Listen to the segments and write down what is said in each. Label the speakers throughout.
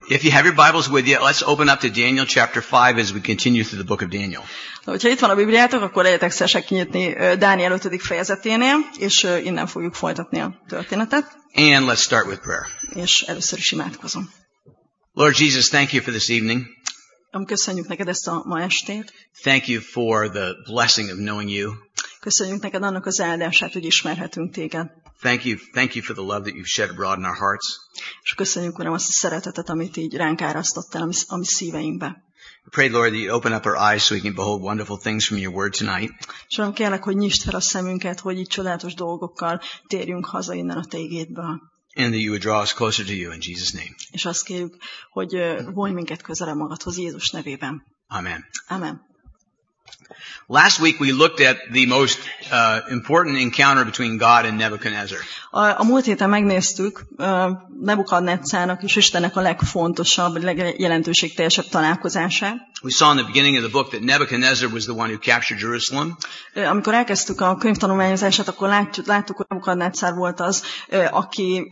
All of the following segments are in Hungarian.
Speaker 1: If you have your Bibles with you, let's open up to Daniel chapter 5 as we continue through the book of Daniel.
Speaker 2: Hogyha itt van a Bibliátok, akkor legyetek szívesek kinyitni Dániel 5. fejezeténél, és innen fogjuk folytatni a történetet.
Speaker 1: And let's start with prayer.
Speaker 2: És először is imádkozom.
Speaker 1: Lord Jesus, thank you for this evening.
Speaker 2: Köszönjük neked ezt a ma estét.
Speaker 1: Thank you for the blessing of knowing you.
Speaker 2: Köszönjük neked annak az áldását, hogy ismerhetünk téged.
Speaker 1: Thank you for the love that you've shed abroad in our hearts.
Speaker 2: És köszönjük, Uram, azt a szeretetet, amit így ránk árasztottál a mi szíveinkbe.
Speaker 1: I pray, Lord, that you open up our eyes so we can behold wonderful things from your word tonight.
Speaker 2: És Uram, kérlek, hogy nyisd fel a szemünket, hogy így csodálatos dolgokkal térjünk haza innen a te igédből.
Speaker 1: And that you would draw us closer to you in Jesus' name.
Speaker 2: És azt kérjük, hogy vonj minket közelebb magadhoz Jézus nevében.
Speaker 1: Amen.
Speaker 2: Amen.
Speaker 1: Last week we looked at the most important encounter between God and Nebuchadnezzar.
Speaker 2: A múlt héten megnéztük Nebukadnezzárnak és Istennek a legfontosabb, legjelentőségteljesebb találkozását.
Speaker 1: We saw in the beginning of the book that Nebuchadnezzar was the one who captured Jerusalem.
Speaker 2: Amikor elkezdtük a könyvtanulmányozását, akkor láttuk, hogy Nebukadnezzár volt az, aki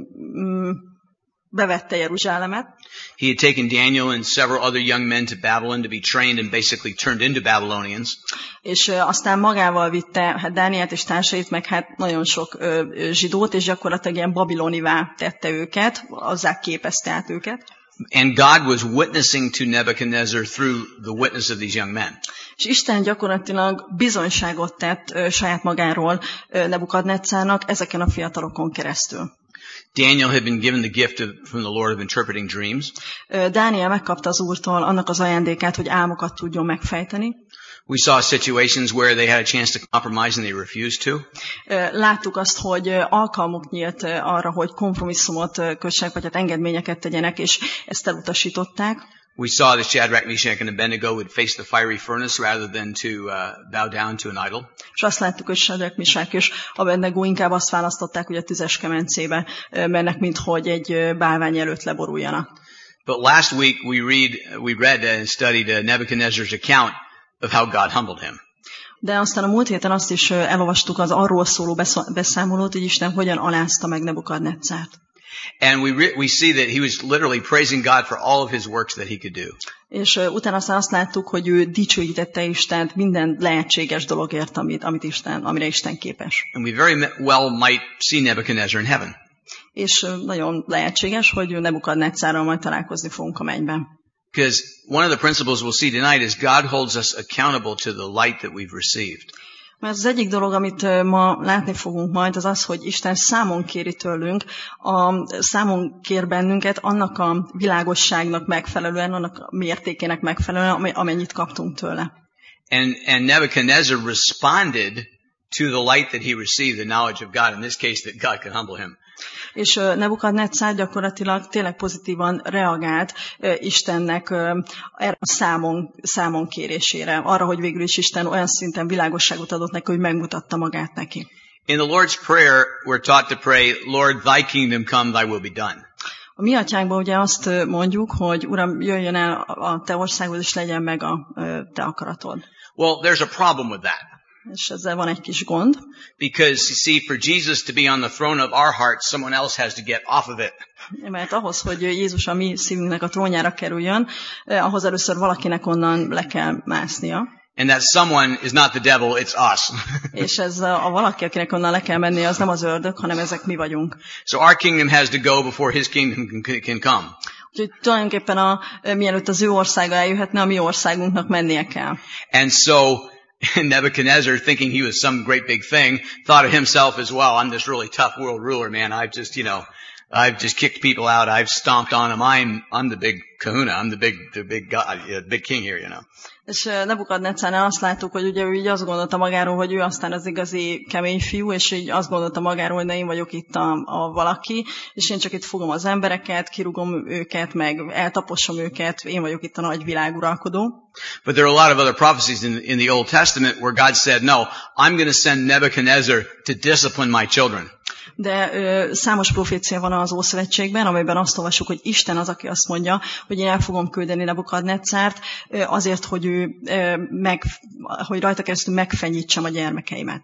Speaker 2: bevette Jeruzsálemet.
Speaker 1: He had taken Daniel and several other young men to Babylon to be trained and basically turned into Babylonians.
Speaker 2: És aztán magával vitte Dánielt és társait, meg nagyon sok zsidót, és gyakorlatilag ilyen babilonivá tette őket, azzá képezte át őket.
Speaker 1: And God was witnessing to Nebuchadnezzar through the witness of these young men.
Speaker 2: És Isten gyakorlatilag bizonyságot tett saját magáról Nebukadnezzárnak ezeken a fiatalokon keresztül.
Speaker 1: Daniel had been given the gift from the Lord of interpreting dreams.
Speaker 2: Dániel megkapta az Úrtól annak az ajándékát, hogy álmokat tudjon megfejteni.
Speaker 1: We saw situations where they had a chance to compromise and they refused to.
Speaker 2: Láttuk azt, hogy alkalmuk nyílt arra, hogy kompromisszumot kössenek, vagy engedményeket tegyenek, és ezt elutasították.
Speaker 1: We saw that Shadrach, Meshach, and Abednego would face the fiery furnace rather than to bow down to an idol.
Speaker 2: És azt láttuk, hogy Shadrach, Meshach és Abednego inkább azt választották, hogy a tüzes kemencébe mennek, mint hogy egy bálvány előtt leboruljanak.
Speaker 1: But last week we read and studied Nebuchadnezzar's account of how God humbled him.
Speaker 2: De aztán a múlt héten azt is elolvastuk az arról szóló beszámolót, hogy Isten hogyan alázta meg Nebukadnezzárt.
Speaker 1: And we see that he was literally praising God for all of his works that he could do.
Speaker 2: És utána aztán azt láttuk, hogy ő dicsőítette Istent minden lehetséges dologért, amire Isten képes.
Speaker 1: And we very well might see Nebuchadnezzar in heaven.
Speaker 2: És nagyon lehetséges, hogy Nebukadnezzárral majd találkozni fogunk a mennyben.
Speaker 1: Because one of the principles we'll see tonight is God holds us accountable to the light that we've received.
Speaker 2: Mert az egyik dolog, amit ma látni fogunk majd, az az, hogy Isten számon kéri tőlünk, számon kér bennünket annak a világosságnak megfelelően, annak a mértékének megfelelően, amennyit kaptunk tőle.
Speaker 1: And Nebuchadnezzar responded to the light that he received, the knowledge of God, in this case that God could humble him.
Speaker 2: És Nebukadnezzár gyakorlatilag tényleg pozitívan reagált Istennek erre a számon kérésére, arra, hogy végül is Isten olyan szinten világosságot adott neki, hogy megmutatta magát neki.
Speaker 1: In the Lord's Prayer, we're taught to pray, Lord, thy kingdom come, thy will be done.
Speaker 2: A mi atyánkban ugye azt mondjuk, hogy Uram, jöjjön el a te országod, és legyen meg a te akaratod.
Speaker 1: Well, there's a problem with that.
Speaker 2: És ezzel van egy kis gond.
Speaker 1: Because, you see, for Jesus to be on the throne of our hearts, someone else has to get off of it.
Speaker 2: Mert ahhoz, hogy Jézus a mi szívünknek a trónjára kerüljön, ahhoz először valakinek onnan le kell másznia.
Speaker 1: And that someone is not the devil, it's us.
Speaker 2: És ez a valaki, akinek onnan le kell menni, az nem az ördög, hanem ezek mi vagyunk.
Speaker 1: So our kingdom has to go before his kingdom can come.
Speaker 2: Úgyhogy tulajdonképpen mielőtt az ő országa eljöhetne, a mi országunknak mennie kell.
Speaker 1: And so Nebuchadnezzar, thinking he was some great big thing, thought of himself as, well, I'm this really tough world ruler, man. I've just kicked people out. I've stomped on them. I'm the big kahuna. I'm the big God, big king here,
Speaker 2: És Nebukadnezzárnál azt láttuk, hogy ugye ő így azt gondolta magáról, hogy ő aztán az igazi kemény fiú, és így azt gondolta magáról, hogy én vagyok itt a valaki, és én csak itt fogom az embereket, kirúgom őket, meg eltaposom őket, én vagyok itt a nagy világuralkodó.
Speaker 1: But there are a lot of other prophecies in the Old Testament where God said, no, I'm going to send Nebuchadnezzar to discipline my children.
Speaker 2: De számos profécia van az Ószövetségben, amelyben azt olvassuk, hogy Isten az, aki azt mondja, hogy én el fogom küldeni Nebukadnezzárt azért, hogy rajta keresztül megfenyítsem a gyermekeimet.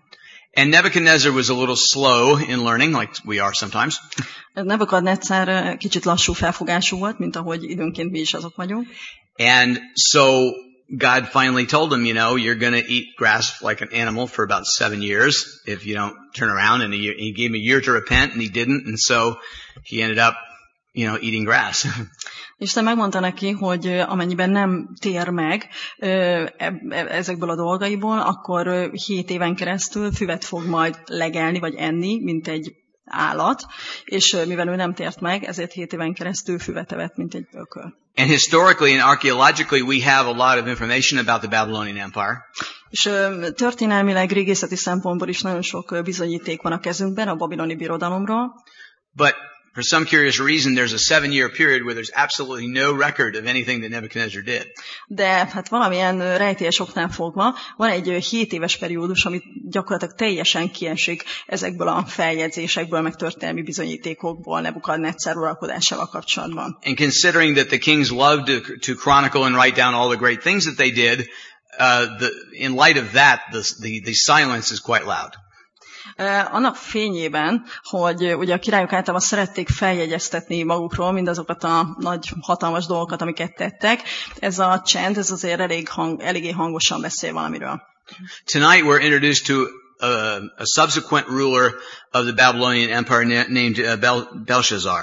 Speaker 1: And Nebuchadnezzar was a little slow in learning, like we are sometimes.
Speaker 2: Nebukadnezzar kicsit lassú felfogású volt, mint ahogy időnként mi is azok vagyunk.
Speaker 1: And so God finally told him, you're going to eat grass like an animal for about 7 years if you don't turn around. And he gave him a year to repent, and he didn't. And so he ended up, eating grass.
Speaker 2: Isten megmondta neki, hogy amennyiben nem tér meg ezekből a dolgaiból, akkor 7 éven keresztül füvet fog majd legelni, vagy enni, mint egy állat, és mivel ő nem tért meg, ezért 7 éven keresztül füvet evett, mint egy ököl.
Speaker 1: And historically and archaeologically we have a lot of information about the Babylonian Empire.
Speaker 2: És történelmileg, régészeti szempontból is nagyon sok bizonyíték van a kezünkben a babiloni birodalomról.
Speaker 1: But for some curious reason, there's a 7-year period where there's absolutely no record of anything that Nebuchadnezzar did.
Speaker 2: De hát valamilyen rejtélyes oknál fogva van egy 7 éves periódus, amit gyakorlatilag teljesen kiesik ezekből a feljegyzésekből, meg történelmi bizonyítékokból Nebukadnezzar uralkodásával kapcsolatban.
Speaker 1: And considering that the kings loved to chronicle and write down all the great things that they did, in light of that, the silence is quite loud.
Speaker 2: Annak fényében, hogy ugye a királyok általában szerették feljegyeztetni magukról mindazokat a nagy, hatalmas dolgokat, amiket tettek, ez a csend, ez azért eléggé hangosan beszél valamiről.
Speaker 1: Tonight we're introduced to a subsequent ruler of the Babylonian Empire named Belshazzar.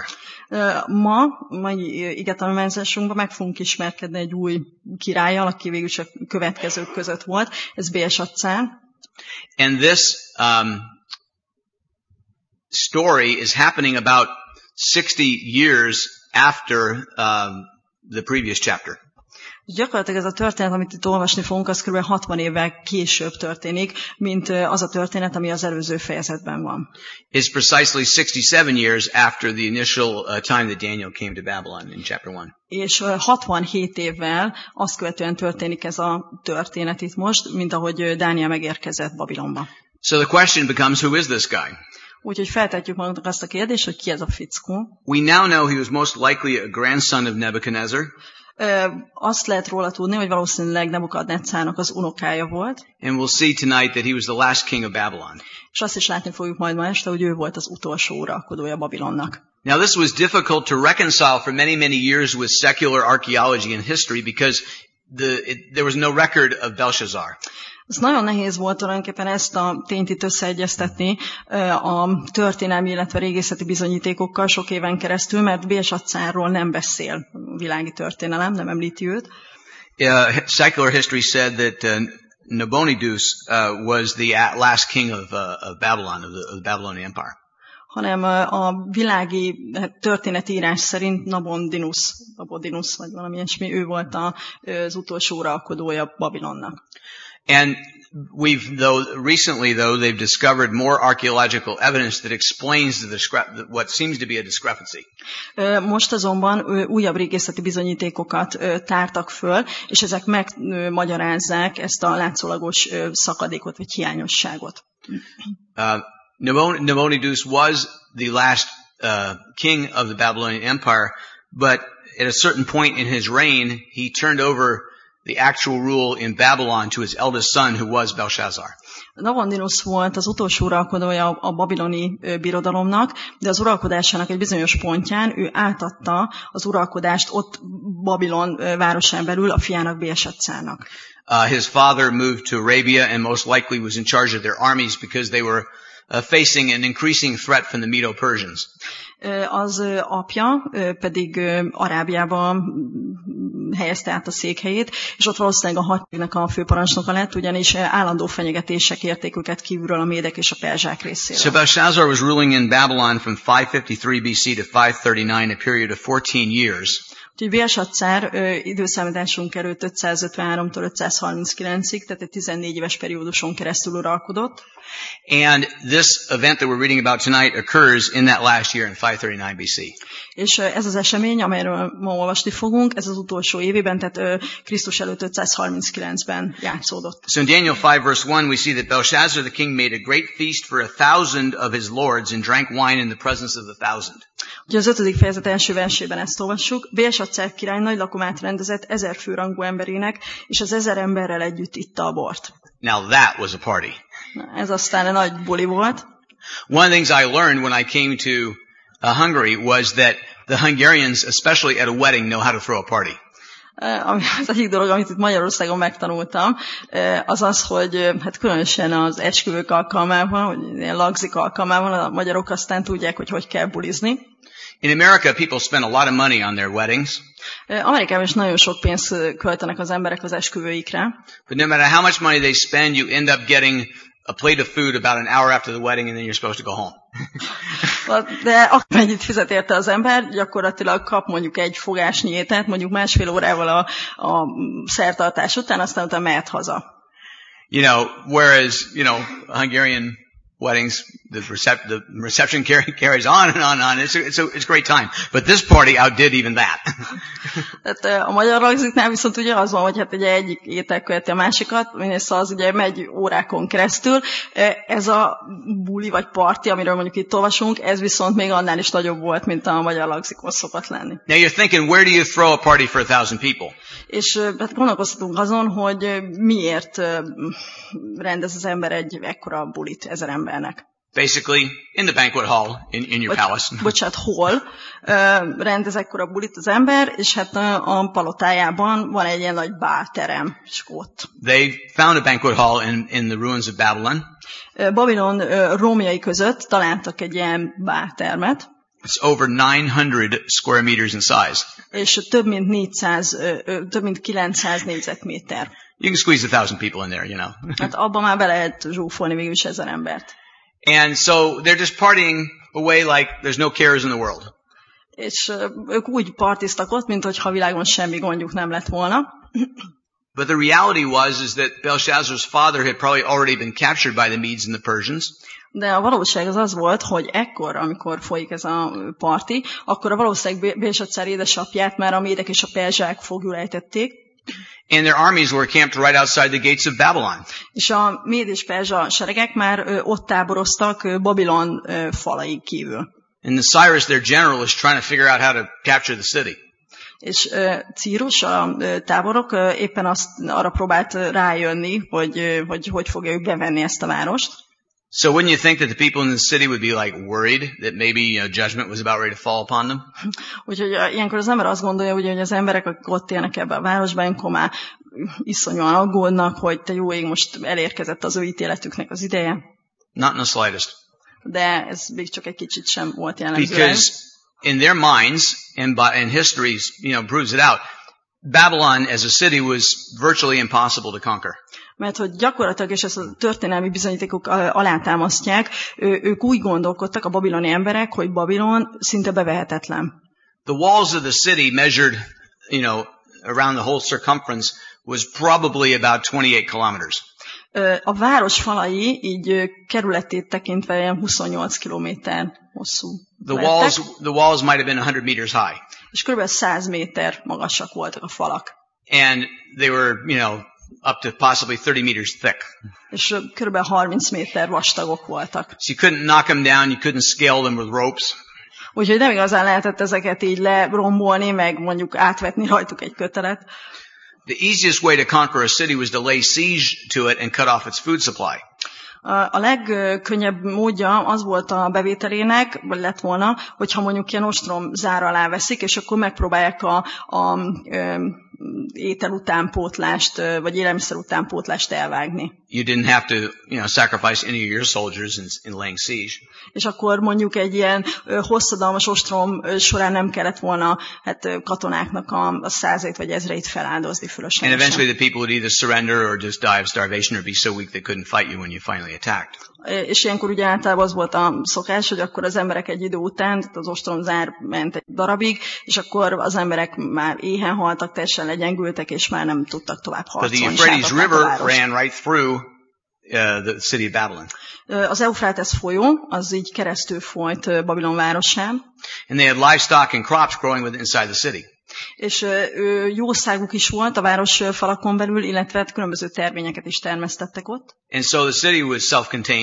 Speaker 2: Mai igetanulmányzásunkban meg fogunk ismerkedni egy új királlyal, aki végül csak következők között volt, ez Belshazzar.
Speaker 1: And this story is happening about 60 years after the previous chapter.
Speaker 2: Gyakorlatilag ez a történet, amit itt olvasni fogunk, az kb. 60 évvel később történik, mint az a történet, ami az előző fejezetben van.
Speaker 1: It's precisely 67 years after the initial time that Daniel came to Babylon in chapter 1.
Speaker 2: És 67 évvel azt követően történik ez a történet itt most, mint ahogy Dániel megérkezett Babilonba.
Speaker 1: So the question becomes, who is this guy?
Speaker 2: Úgyhogy feltetjük magunknak azt a kérdést, hogy ki ez a fickó.
Speaker 1: We now know he was most likely a grandson of Nebuchadnezzar.
Speaker 2: Azt lehet róla tudni, hogy valószínűleg Nebukadnezzárnak az unokája volt.
Speaker 1: And we'll see tonight that he was the last king of Babylon.
Speaker 2: És azt is látni fogjuk majd ma este, hogy ő volt az utolsó uralkodója Babilonnak.
Speaker 1: Now this was difficult to reconcile for many years with secular archaeology and history because there was no record of Belshazzar.
Speaker 2: Ez nagyon nehéz volt tulajdonképpen ezt a tényt itt összeegyeztetni a történelmi, illetve régészeti bizonyítékokkal sok éven keresztül, mert Belshazzarról nem beszél a világi történelem, nem említi őt.
Speaker 1: Secular history said that Nabonidus was the last king of Babylon, of the Babylonian Empire.
Speaker 2: Hanem a világi történetírás szerint Nabonidus, vagy valami ilyesmi, ő volt az utolsó uralkodója Babilonnak.
Speaker 1: And recently they've discovered more archaeological evidence that explains what seems to be a discrepancy.
Speaker 2: Most azonban újabb régészeti bizonyítékokat tártak föl, és ezek megmagyarázzák ezt a látszólagos szakadékot vagy hiányosságot.
Speaker 1: Nabonidus was the last king of the Babylonian Empire, but at a certain point in his reign, he turned over the actual rule in Babylon to his eldest son, who was Belshazzar.
Speaker 2: Nabonidus volt az utolsó uralkodója a babiloni birodalomnak, de az uralkodásának egy bizonyos pontján ő átadta az uralkodást ott Babilon városán belül a fiának, Belshazzarnak.
Speaker 1: His father moved to Arabia and most likely was in charge of their armies because they were facing an increasing threat from the Medo-Persians.
Speaker 2: Az apja pedig Arábiában helyezte át a székhelyét, és ott valószínűleg a hadseregnek a főparancsnoka lett, ugyanis állandó fenyegetések érték őket kívülről a médek és a perzsák részéről.
Speaker 1: So Belshazzar was ruling in Babylon from 553 BC to 539, a period of 14 years.
Speaker 2: Úgyhogy Belshazzar időszámításunk előtt 553-tól 539-ig, tehát egy 14 éves perióduson keresztül uralkodott.
Speaker 1: And this event that we're reading about tonight occurs in that last year in 539 BC.
Speaker 2: És ez az esemény, amelyről ma olvasni fogunk, ez az utolsó évében, tehát Krisztus előtt 539-ben játszódott.
Speaker 1: So in Daniel 5 verse 1 we see that Belshazzar the king made a great feast for 1,000 of his lords and drank wine in the presence of the 1,000.
Speaker 2: Ugye az 5. fejezet első versében ezt olvassuk. Belshazzar király nagy lakomát rendezett 1000 főrangú emberének, és az 1000 emberrel együtt itta a bort.
Speaker 1: Now that was a party.
Speaker 2: Na, ez aztán egy nagy buli volt.
Speaker 1: One of the things I learned when I came to Hungary was that the Hungarians, especially at a wedding, know how to throw a party.
Speaker 2: Az egyik dolog, amit itt Magyarországon megtanultam, az az, hogy hát különösen az esküvők alkalmával, vagy ilyen lagzik alkalmával a magyarok aztán tudják, hogy kell bulizni.
Speaker 1: In America, people spend a lot of money on their weddings.
Speaker 2: Amerikában is nagyon sok pénzt költenek az emberek az esküvőikre.
Speaker 1: But no matter how much money they spend, you end up getting a plate of food about an hour after the wedding, and then you're supposed to go home.
Speaker 2: De akármennyit fizet érte az ember, gyakorlatilag kap mondjuk egy fogásnyi ételt, mondjuk másfél órával a szertartás után, aztán utána mehet haza.
Speaker 1: You know, whereas, Hungarian weddings, the reception carries on and on and on. It's a great time. But this party outdid even that.
Speaker 2: Tehát a magyar lagziknál viszont ugye az van, hogy hát ugye egyik étel követi a másikat, szóval az ugye megy órákon keresztül. Ez a buli vagy parti, amiről mondjuk itt olvasunk, ez viszont még annál is nagyobb volt, mint a magyar lagzikon szokott lenni.
Speaker 1: Now you're thinking, where do you throw a party for 1,000 people?
Speaker 2: És hát gondolkoztatunk azon, hogy miért rendez az ember egy ekkora bulit 1000 embernek.
Speaker 1: Basically, in the banquet hall, in your palace.
Speaker 2: Bocsánat, hol rendez ekkora bulit az ember, és hát a palotájában van egy ilyen nagy bálterem, és ott.
Speaker 1: They found a banquet hall in the ruins of Babylon.
Speaker 2: Babilon rómjai között találtak egy ilyen báltermet.
Speaker 1: It's over 900 square meters in size.
Speaker 2: És több mint 900 négyzetméter.
Speaker 1: You can squeeze 1,000 people in there,
Speaker 2: Hát abban már be lehet zsúfolni végül is 1000 embert.
Speaker 1: And so they're just partying away like there's no cares in the world.
Speaker 2: És ők úgy partiztak ott, mintha a világon semmi gondjuk nem lett volna.
Speaker 1: But the reality is that Belshazzar's father had probably already been captured by the Medes and the Persians.
Speaker 2: De a valóság az volt, hogy ekkor, amikor folyik ez a parti, akkor a valószínűleg Belshazzar édesapját már a médek és a perzsák foglyul ejtették.
Speaker 1: And their armies were camped right outside the gates of Babylon.
Speaker 2: És a méd és perzsa seregek már ott táboroztak Babilon falain kívül.
Speaker 1: And Cyrus, their general, is trying to figure out how to capture the city.
Speaker 2: És Círus, a táborok éppen arra próbált rájönni, hogy fogja ők bevenni ezt a várost.
Speaker 1: So wouldn't you think that the people in the city would be like worried that maybe judgment was about ready to fall upon them?
Speaker 2: Úgyhogy ilyenkor az ember azt gondolja, hogy az emberek, akik ott élnek ebben a városban, ilyenkor már iszonyúan aggódnak, hogy te jó ég, most elérkezett az ő ítéletüknek az ideje.
Speaker 1: Not in the slightest.
Speaker 2: De ez még csak egy kicsit sem volt jellemző.
Speaker 1: Because in their minds, and history proves it out, Babylon as a city was virtually impossible to conquer.
Speaker 2: Mert hogy gyakorlatilag, és ezt a történelmi bizonyítékok alátámasztják, ők úgy gondolkodtak, a babiloni emberek, hogy Babilon szinte bevehetetlen.
Speaker 1: The walls of the city measured, around the whole circumference was probably about 28 kilometers.
Speaker 2: A város falai így kerületét tekintve ilyen 28 kilométer hosszú.
Speaker 1: The walls might have been 100 meters high.
Speaker 2: És kb. 100 méter magasak voltak a falak.
Speaker 1: And they were, up to possibly 30 meters thick.
Speaker 2: És kb. 30 méter vastagok voltak.
Speaker 1: So you couldn't knock them down, you couldn't scale them with ropes.
Speaker 2: Úgyhogy nem igazán lehetett ezeket így lerombolni, meg mondjuk átvetni rajtuk egy kötelet.
Speaker 1: The easiest way to conquer a city was to lay siege to it and cut off its food supply.
Speaker 2: A legkönnyebb módja az volt a bevételének, vagy lett volna, hogyha mondjuk ilyen ostrom zár alá veszik, és akkor megpróbálják a étel utánpótlást, vagy élelmiszer utánpótlást elvágni.
Speaker 1: You didn't have to, sacrifice any of your soldiers in laying siege.
Speaker 2: És akkor mondjuk egy ilyen hosszadalmas ostrom során nem kellett volna katonáknak a 100-ait vagy 1000-eit feláldozni fölöslegesen.
Speaker 1: And eventually the people would either surrender or just die of starvation or be so weak they couldn't fight you when you finally attacked.
Speaker 2: És ilyenkor ugye általában az volt a szokás, hogy akkor az emberek egy idő után, tehát az ostromzár ment egy darabig, és akkor az emberek már éhen haltak, teljesen legyengültek, és már nem tudtak tovább harcolni.
Speaker 1: The Euphrates River ran right through the city of Babylon.
Speaker 2: Az Eufrates folyó, az így keresztül folyt Babilon városán.
Speaker 1: And they had livestock and crops growing within inside the city.
Speaker 2: És jószáguk is volt a város falakon belül, illetve különböző terményeket is termesztettek ott.
Speaker 1: And so the city was self-contained.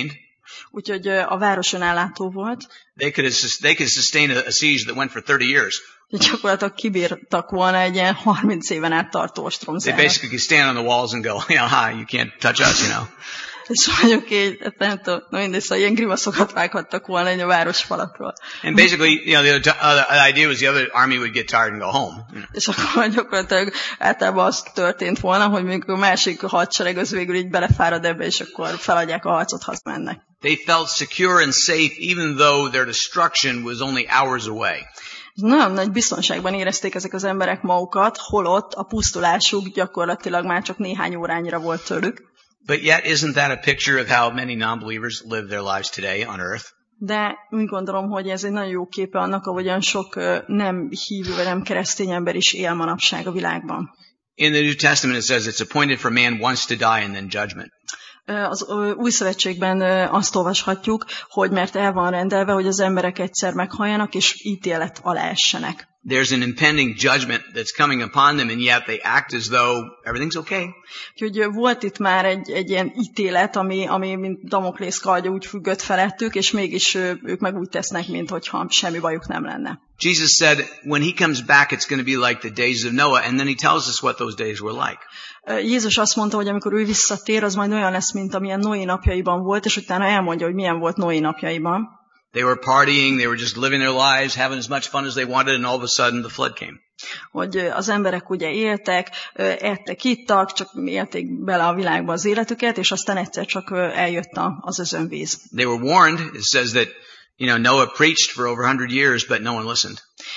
Speaker 2: Úgyhogy a város önállátó volt.
Speaker 1: They could sustain a siege that went for 30 years.
Speaker 2: Gyakorlatilag kibírtak volna egy ilyen 30 éven át tartó ostromzárat.
Speaker 1: They basically could stand on the walls and go, you can't touch us,
Speaker 2: És mondjuk így, nem tudom, mindegy, szóval ilyen grimaszokat vághattak volna egy a városfalakról.
Speaker 1: And basically, the idea was the other army would get tired and go home.
Speaker 2: És akkor gyakorlatilag általában az történt volna, hogy még a másik hadsereg az végül így belefárad ebbe, és akkor feladják a harcot, hazamennek.
Speaker 1: They felt secure and safe even though their destruction was only hours away.
Speaker 2: Nagyon nagy biztonságban érezték ezek az emberek magukat, holott a pusztulásuk gyakorlatilag már csak néhány órányira volt tőlük.
Speaker 1: But yet, isn't that a picture of how many non-believers live their lives today on earth?
Speaker 2: De úgy gondolom, hogy ez egy nagyon jó képe annak, ahogyan sok nem hívő vagy nem keresztény ember is él manapság a világban.
Speaker 1: In the New Testament it says it's appointed for man once to die and then judgment.
Speaker 2: Az Új Szövetségben azt olvashatjuk, hogy mert el van rendelve, hogy az emberek egyszer meghalljanak, és ítélet alá essenek.
Speaker 1: There's an impending judgment that's coming upon them, and yet they act as though everything's okay.
Speaker 2: Úgyhogy volt itt már egy ilyen ítélet, ami mint Damoklész kardja úgy függött felettük, és mégis ők meg úgy tesznek, minthogyha semmi bajuk nem lenne.
Speaker 1: Jesus said, when he comes back, it's going to be like the days of Noah, and then he tells us what those days were like.
Speaker 2: Jézus azt mondta, hogy amikor ő visszatér, az majd olyan lesz, mint amilyen Noé napjaiban volt, és utána elmondja, hogy milyen volt Noé napjaiban.
Speaker 1: They were partying, they were just living their lives, having as much fun as they wanted, and all of a sudden the flood came.
Speaker 2: Hogy az emberek ugye éltek, ettek, ittak, csak élték bele a világba az életüket, és aztán egyszer csak eljött az özönvíz.
Speaker 1: They were warned. It says that, Noah preached for over 100 years, but no one listened.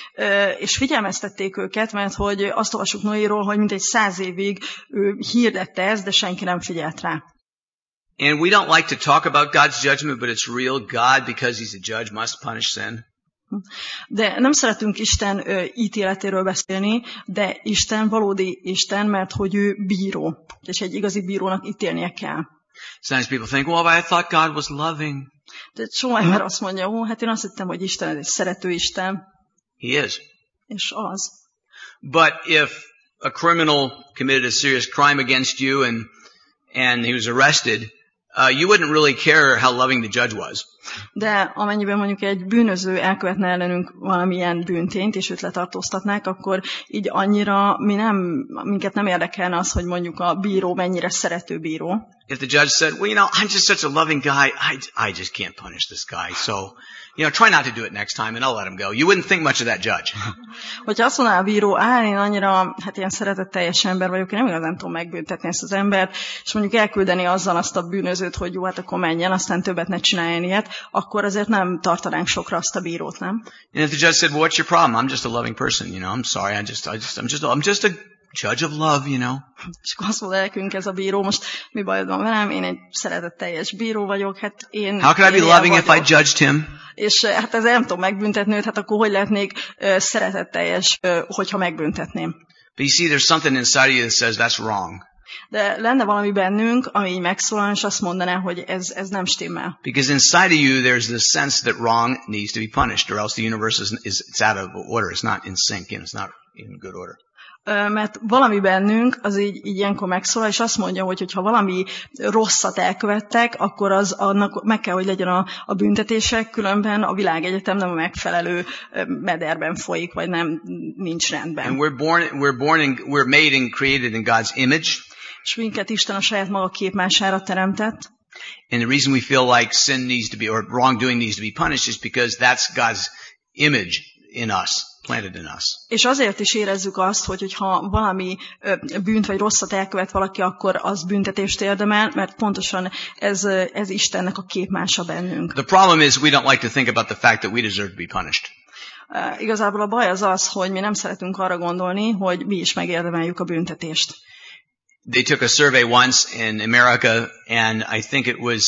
Speaker 2: És figyelmeztették őket, mert hogy azt olvasjuk Noéról, hogy mintegy 100 évig ő hirdette ezt, de senki nem figyelt rá.
Speaker 1: And we don't like to talk about God's judgment, but it's real. God, because he's a judge, must punish sin.
Speaker 2: De nem szeretünk Isten ítéletéről beszélni, de Isten valódi Isten, mert hogy ő bíró, és egy igazi bírónak ítélnie kell.
Speaker 1: Sometimes people think, well, I thought God was loving.
Speaker 2: De soha ember azt mondja, hát én azt hittem, hogy Isten ez egy szerető Isten.
Speaker 1: He is.
Speaker 2: És az.
Speaker 1: But if a criminal committed a serious crime against you and he was arrested, you wouldn't really care how loving the judge was.
Speaker 2: De amennyiben mondjuk egy bűnöző elkövetne ellenünk valamilyen bűntényt, és őt letartóztatnák, akkor így annyira minket nem érdekelne az, hogy mondjuk a bíró mennyire szerető bíró.
Speaker 1: If the judge said, well, I'm just such a loving guy, I just can't punish this guy, so, try not to do it next time, and I'll let him go. You wouldn't think much of that judge.
Speaker 2: Hogyha azt mondaná a bíró, én annyira, ilyen szeretetteljes ember vagyok, én nem igazán tudom megbüntetni ezt az embert, és mondjuk elküldeni azzal azt a bűnözőt, hogy jó, hát akkor menjen, aztán többet ne csináljon ilyet, akkor azért nem tartanánk sokra azt a bírót, nem?
Speaker 1: And if the judge said, well, what's your problem? I'm just a loving person, I'm sorry, I'm just a judge of love,
Speaker 2: És akkor azt mondja nekünk ez a bíró, most mi bajod van velem, én egy szeretetteljes bíró vagyok, hát én...
Speaker 1: How can I be loving if I judged him?
Speaker 2: És hát ezzel nem tudom megbüntetni őt, hát akkor hogy lehetnék szeretetteljes, hogyha megbüntetném?
Speaker 1: But you see, there's something inside of you that says that's wrong.
Speaker 2: De lenne valami bennünk, ami így megszólal, és azt mondaná, hogy ez nem stimmel.
Speaker 1: Because inside of you there's this sense that wrong needs to be punished, or else the universe it's out of order, it's not in sync, and it's not in good order.
Speaker 2: Mert valami bennünk az így ilyenkor megszólal, és azt mondja, hogy ha valami rosszat elkövettek, akkor annak meg kell, hogy legyen a büntetések, különben a világegyetem nem a megfelelő mederben folyik, vagy nincs rendben.
Speaker 1: And we're made and created in God's image.
Speaker 2: És minket Isten a saját maga képmására teremtett.
Speaker 1: And the reason we feel like sin needs to be, or wrongdoing needs to be punished is because that's God's image in us. Planted in us. És
Speaker 2: azért is érezzük azt, hogyha valami bűnt vagy rosszat elkövet valaki, akkor az büntetést érdemel, mert pontosan ez Istennek a képmása bennünk.
Speaker 1: The problem is we don't like to think about the fact that we deserve to be punished.
Speaker 2: Igazából a baj az, hogy mi nem szeretünk arra gondolni, hogy mi is megérdemeljük a büntetést.
Speaker 1: They took a survey once in America, and I think it was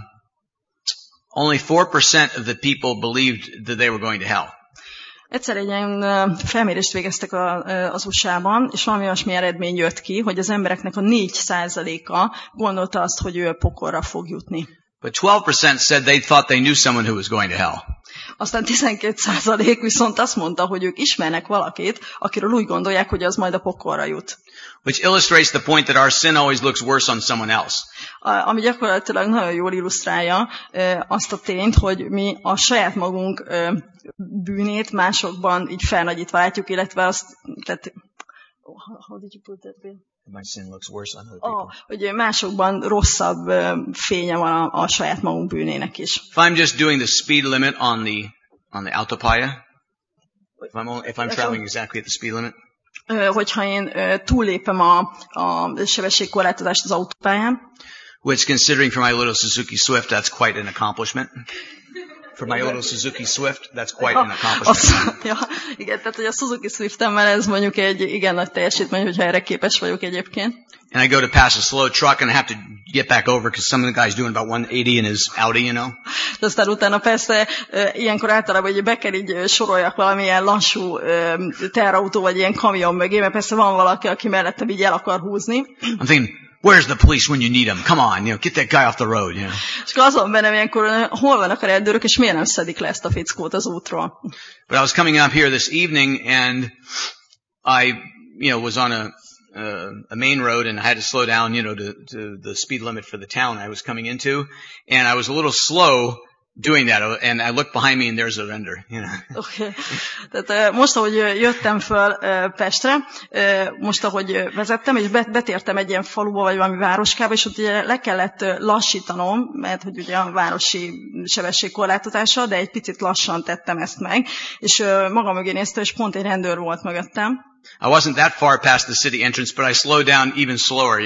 Speaker 1: only 4% of the people believed that they were going to hell.
Speaker 2: Egyszer egy ilyen felmérést végeztek az USA-ban, és valami olyasmi eredmény jött ki, hogy az embereknek a 4%-a gondolta azt, hogy ő a pokolra fog jutni.
Speaker 1: But 12% said they thought they knew someone who was going to hell.
Speaker 2: Aztán 12% viszont azt mondta, hogy ők ismernek valakit, akiről úgy gondolják, hogy az majd a pokolra jut.
Speaker 1: Which illustrates the point that our sin always looks worse on someone else.
Speaker 2: Ami gyakorlatilag nagyon jól illusztrálja azt a tényt, hogy mi a saját magunk bűnét másokban így felnagyítva látjuk, illetve azt, tehát, how did you put that there?
Speaker 1: My sin looks worse on other people.
Speaker 2: Hogy másokban rosszabb fénye van a saját magunk bűnének is.
Speaker 1: If I'm just doing the speed limit on the autopilot, if I'm traveling exactly at the speed limit,
Speaker 2: hogyha én túllépem a sebességkorlátozást az autópályán,
Speaker 1: which considering for my little Suzuki Swift, that's quite an accomplishment. For my little Suzuki Swift, that's quite an accomplishment.
Speaker 2: Igen, tehát hogy a Suzuki Swiftemmel ez mondjuk egy igen nagy teljesítmény, hogyha erre képes vagyok egyébként.
Speaker 1: And I go to pass a slow truck and I have to get back over because some of the guy's doing about 180 in his Audi, you know.
Speaker 2: De aztán utána persze ilyenkor általában hogy be kell így soroljak valamilyen lassú teherautó vagy ilyen kamion mögé, mert persze van valaki, aki mellettem így el akar húzni.
Speaker 1: I'm thinking, where's the police when you need them? Come on, get that guy off the road, you know.
Speaker 2: És akkor azon bennem ilyenkor, hol vannak a rendőrök, és miért nem szedik le ezt a fickót az útról?
Speaker 1: But I was coming up here this evening and I, was on a main road and I had to slow down, to the speed limit for the town I was coming into. And I was a little slow doing that, and I looked behind me and there's a render,
Speaker 2: Okay. Tehát most, ahogy jöttem föl Pestre, most, ahogy vezettem, és betértem egy ilyen faluba, vagy valami városkába, és ott ugye le kellett lassítanom, mert hogy ugye a városi sebességkorlátozással, de egy picit lassan tettem ezt meg, és magam mögé néztem, és pont egy rendőr volt mögöttem.
Speaker 1: I wasn't that far past the city entrance, but I slowed down even slower,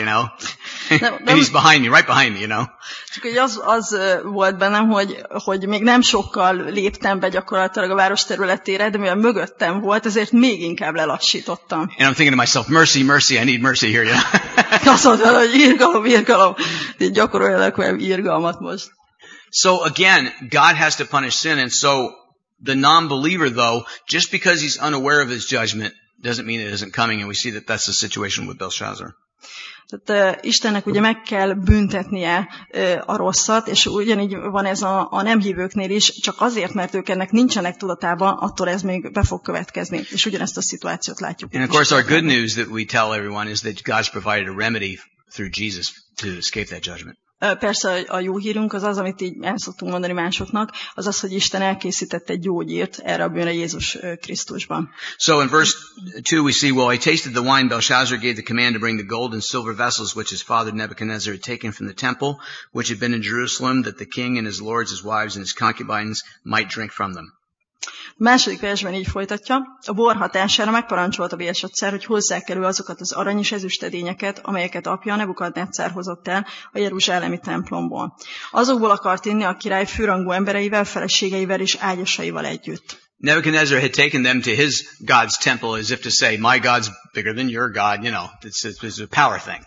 Speaker 1: and he's behind me, right behind me,
Speaker 2: Csak hogy az volt bennem, hogy még nem sokkal léptem be gyakorlatilag a város területére, de mivel mögöttem volt, ezért még inkább lelassítottam.
Speaker 1: And I'm thinking to myself, mercy, mercy, I need mercy here,
Speaker 2: Azt mondtam, hogy írgalom. Így gyakoroljanak velem írgalmat most.
Speaker 1: So again, God has to punish sin, and so the non-believer, though, just because he's unaware of his judgment, doesn't mean it isn't coming, and we see that that's the situation with Belshazzar.
Speaker 2: Tehát Istennek ugye meg kell büntetnie a rosszat, és ugyanígy van ez a nem hívőknél is, csak azért, mert ők ennek nincsenek tudatában, attól ez még be fog következni. És ugyanezt a szituációt látjuk.
Speaker 1: And of course our good news that we tell everyone is that God's provided a remedy through Jesus to escape that judgment.
Speaker 2: Persze a jó hírünk az, amit így el szoktunk mondani másoknak, az, hogy Isten elkészített egy gyógyírt erre a bűnre Jézus Krisztusban.
Speaker 1: So in verse 2 we see, well, he tasted the wine, Belshazzar gave the command to bring the gold and silver vessels which his father Nebuchadnezzar had taken from the temple, which had been in Jerusalem, that the king and his lords, his wives and his concubines might drink from them.
Speaker 2: Második versben így folytatja, a bor hatására megparancsolta Belshazzar, hogy hozzák elő azokat az arany és ezüstedényeket, amelyeket apja Nebukadnezzar hozott el a jeruzsálemi templomból. Azokból akart inni a király főrangú embereivel, feleségeivel és ágyasaival együtt.
Speaker 1: Nebuchadnezzar had taken them to his God's temple as if to say, my God's bigger than your God, it's a power thing.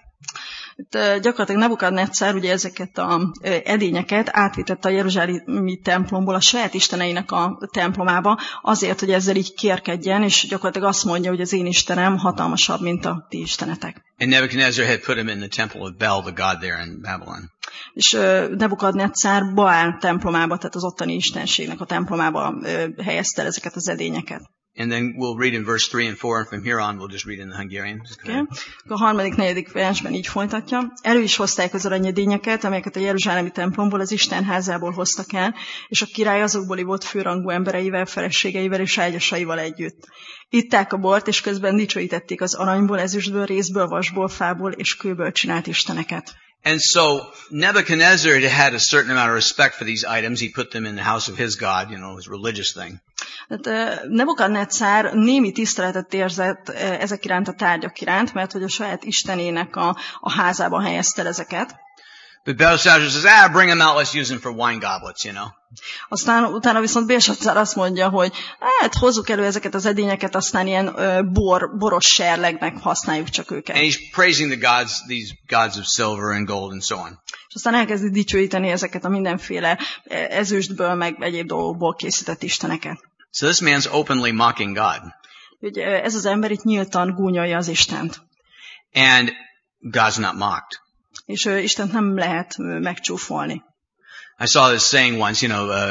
Speaker 2: Itt gyakorlatilag Nebukadnezzar ugye ezeket az edényeket átvitette a jeruzsálemi templomból a saját isteneinek a templomába, azért, hogy ezzel így kérkedjen, és gyakorlatilag azt mondja, hogy az én Istenem hatalmasabb, mint a ti istenetek.
Speaker 1: And Nebuchadnezzar had put him in the temple of Bel, the god there in Babylon.
Speaker 2: És Nebukadnezzar Baál templomába, tehát az ottani istenségnek a templomába helyezte ezeket az edényeket.
Speaker 1: And then we'll read in verse 3 and 4, and from here on we'll just read in the Hungarian.
Speaker 2: Okay. A harmadik, negyedik versben így folytatja. Elő is hozták az aranyedényeket, amelyeket a jeruzsálemi templomból, az Isten házából hoztak el, és a király azokból ivott főrangú embereivel, feleségeivel és ágyasaival együtt. Itták a bort, és közben dicsőítették az aranyból, ezüstből, rézből, vasból, fából és kőből csinált isteneket.
Speaker 1: And so Nebuchadnezzar had a certain amount of respect for these items. He put them in the house of his God, his religious thing.
Speaker 2: Nebukadnezzar némi tiszteletet érzett ezek iránt a tárgyak iránt, mert hogy a saját istenének a házában helyezte ezeket.
Speaker 1: But Belshazzar says, bring them out, let's use them for wine goblets,
Speaker 2: Aztán utána viszont Belshazzar azt mondja, hogy hozzuk elő ezeket az edényeket, aztán ilyen boros serlegnek használjuk csak őket.
Speaker 1: And he's praising these gods of silver and gold and so on.
Speaker 2: És aztán elkezdi dicsőíteni ezeket a mindenféle ezüstből, meg egyéb dolgokból készített isteneket.
Speaker 1: So this man's openly mocking God.
Speaker 2: Ugye ez az ember itt nyíltan gúnyolja az Istent.
Speaker 1: And God's not mocked.
Speaker 2: És Istent nem lehet megcsúfolni.
Speaker 1: I saw this saying once,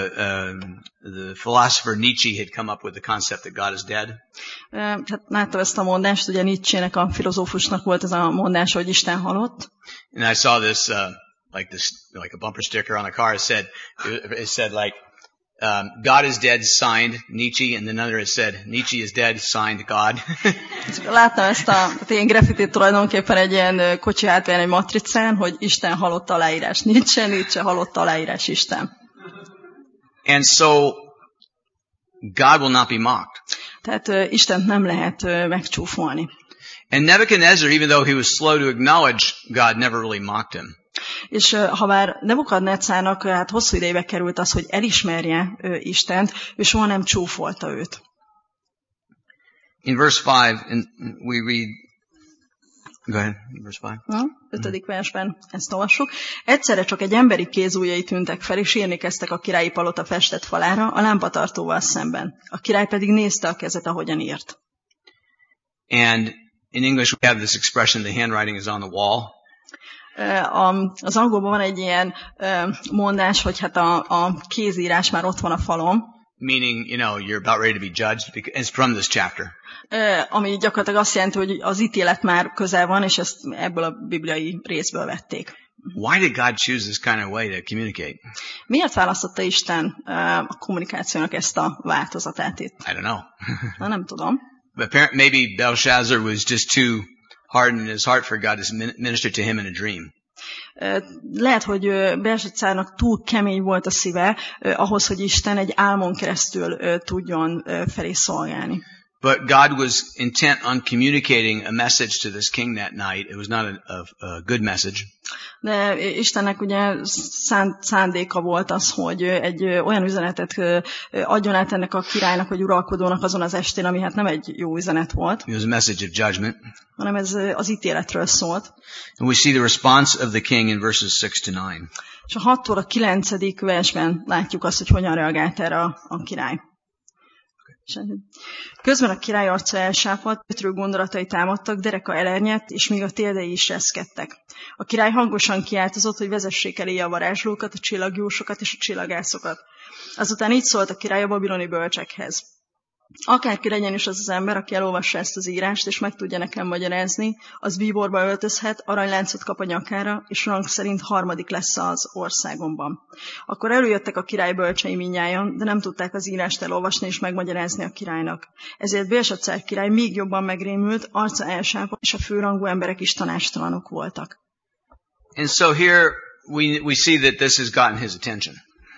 Speaker 1: the philosopher Nietzsche had come up with the concept that God is dead.
Speaker 2: Hát láttam ezt a mondást, ugye Nietzsének a filozófusnak volt ez a mondás, hogy Isten halott.
Speaker 1: And I saw this like a bumper sticker on a car. It said like, God is dead, signed Nietzsche, and then another it said, Nietzsche is dead, signed God.
Speaker 2: Láttam ezt a ilyen graffitit tulajdonképpen egy ilyen kocsi hátványán egy matricán, hogy Isten halott, aláírás Nietzsche halott, aláírás Isten.
Speaker 1: And so, God will not be mocked.
Speaker 2: Tehát Istent nem lehet megcsúfolni.
Speaker 1: And Nebuchadnezzar, even though he was slow to acknowledge God, never really mocked him.
Speaker 2: És ha bár Nebukadnezzárnak hát hosszú idejébe került az, hogy elismerje Istent, ő soha nem csúfolta őt.
Speaker 1: In verse 5, we read, go ahead, verse 5.
Speaker 2: 5. versben ezt olvassuk. Egyszerre csak egy emberi kézujjai tűntek fel, és írni kezdtek a királyi palota festett falára, a lámpatartóval szemben. A király pedig nézte a kezet, ahogyan írt.
Speaker 1: And in English we have this expression, the handwriting is on the wall.
Speaker 2: Az angolban van egy ilyen mondás, hogy hát a kézírás már ott van a falon.
Speaker 1: Meaning, you're about ready to be judged. It's from this chapter.
Speaker 2: Ami gyakorlatilag azt jelenti, hogy az ítélet már közel van, és ezt ebből a bibliai részből vették.
Speaker 1: Why did God choose this kind of way to communicate?
Speaker 2: Miért választotta Isten a kommunikációnak ezt a változatát itt?
Speaker 1: I don't know.
Speaker 2: Nem tudom.
Speaker 1: But maybe Belshazzar was just too hardened in his heart for God to minister to him in a dream.
Speaker 2: Lehet, hogy Belsazzárnak túl kemény volt a szíve ahhoz, hogy Isten egy álmon keresztül tudjon felé szolgálni.
Speaker 1: But God was intent on communicating a message to this king that night. It was not a good message.
Speaker 2: De Istennek ugye szándéka volt az, hogy egy olyan üzenetet adjon át ennek a királynak, vagy uralkodónak azon az estén, ami hát nem egy jó üzenet volt.
Speaker 1: It was a message of judgment.
Speaker 2: Hanem ez az ítéletről szólt.
Speaker 1: And we see the response of the king in verses 6 to 9.
Speaker 2: És a 6-tól a 9. versben látjuk azt, hogy hogyan reagált erre a király. Közben a király arca elsápadt, ötrő gondolatai támadtak, dereka elernyett, és még a térdei is reszkedtek. A király hangosan kiáltozott, hogy vezessék eléje a varázslókat, a csillagjósokat és a csillagászokat. Azután így szólt a király a babiloni bölcsekhez. Akárki legyen is az ember, aki elolvassa ezt az írást, és meg tudja nekem magyarázni, az bíborba öltözhet, aranyláncot kap a nyakára, és rang szerint harmadik lesz az országomban. Akkor előjöttek a király bölcsei mindnyájan, de nem tudták az írást elolvasni és megmagyarázni a királynak. Ezért Belsazzár király még jobban megrémült, arca elsápadt, és a főrangú emberek is tanástalanok voltak.
Speaker 1: And so here we see that this has gotten his attention.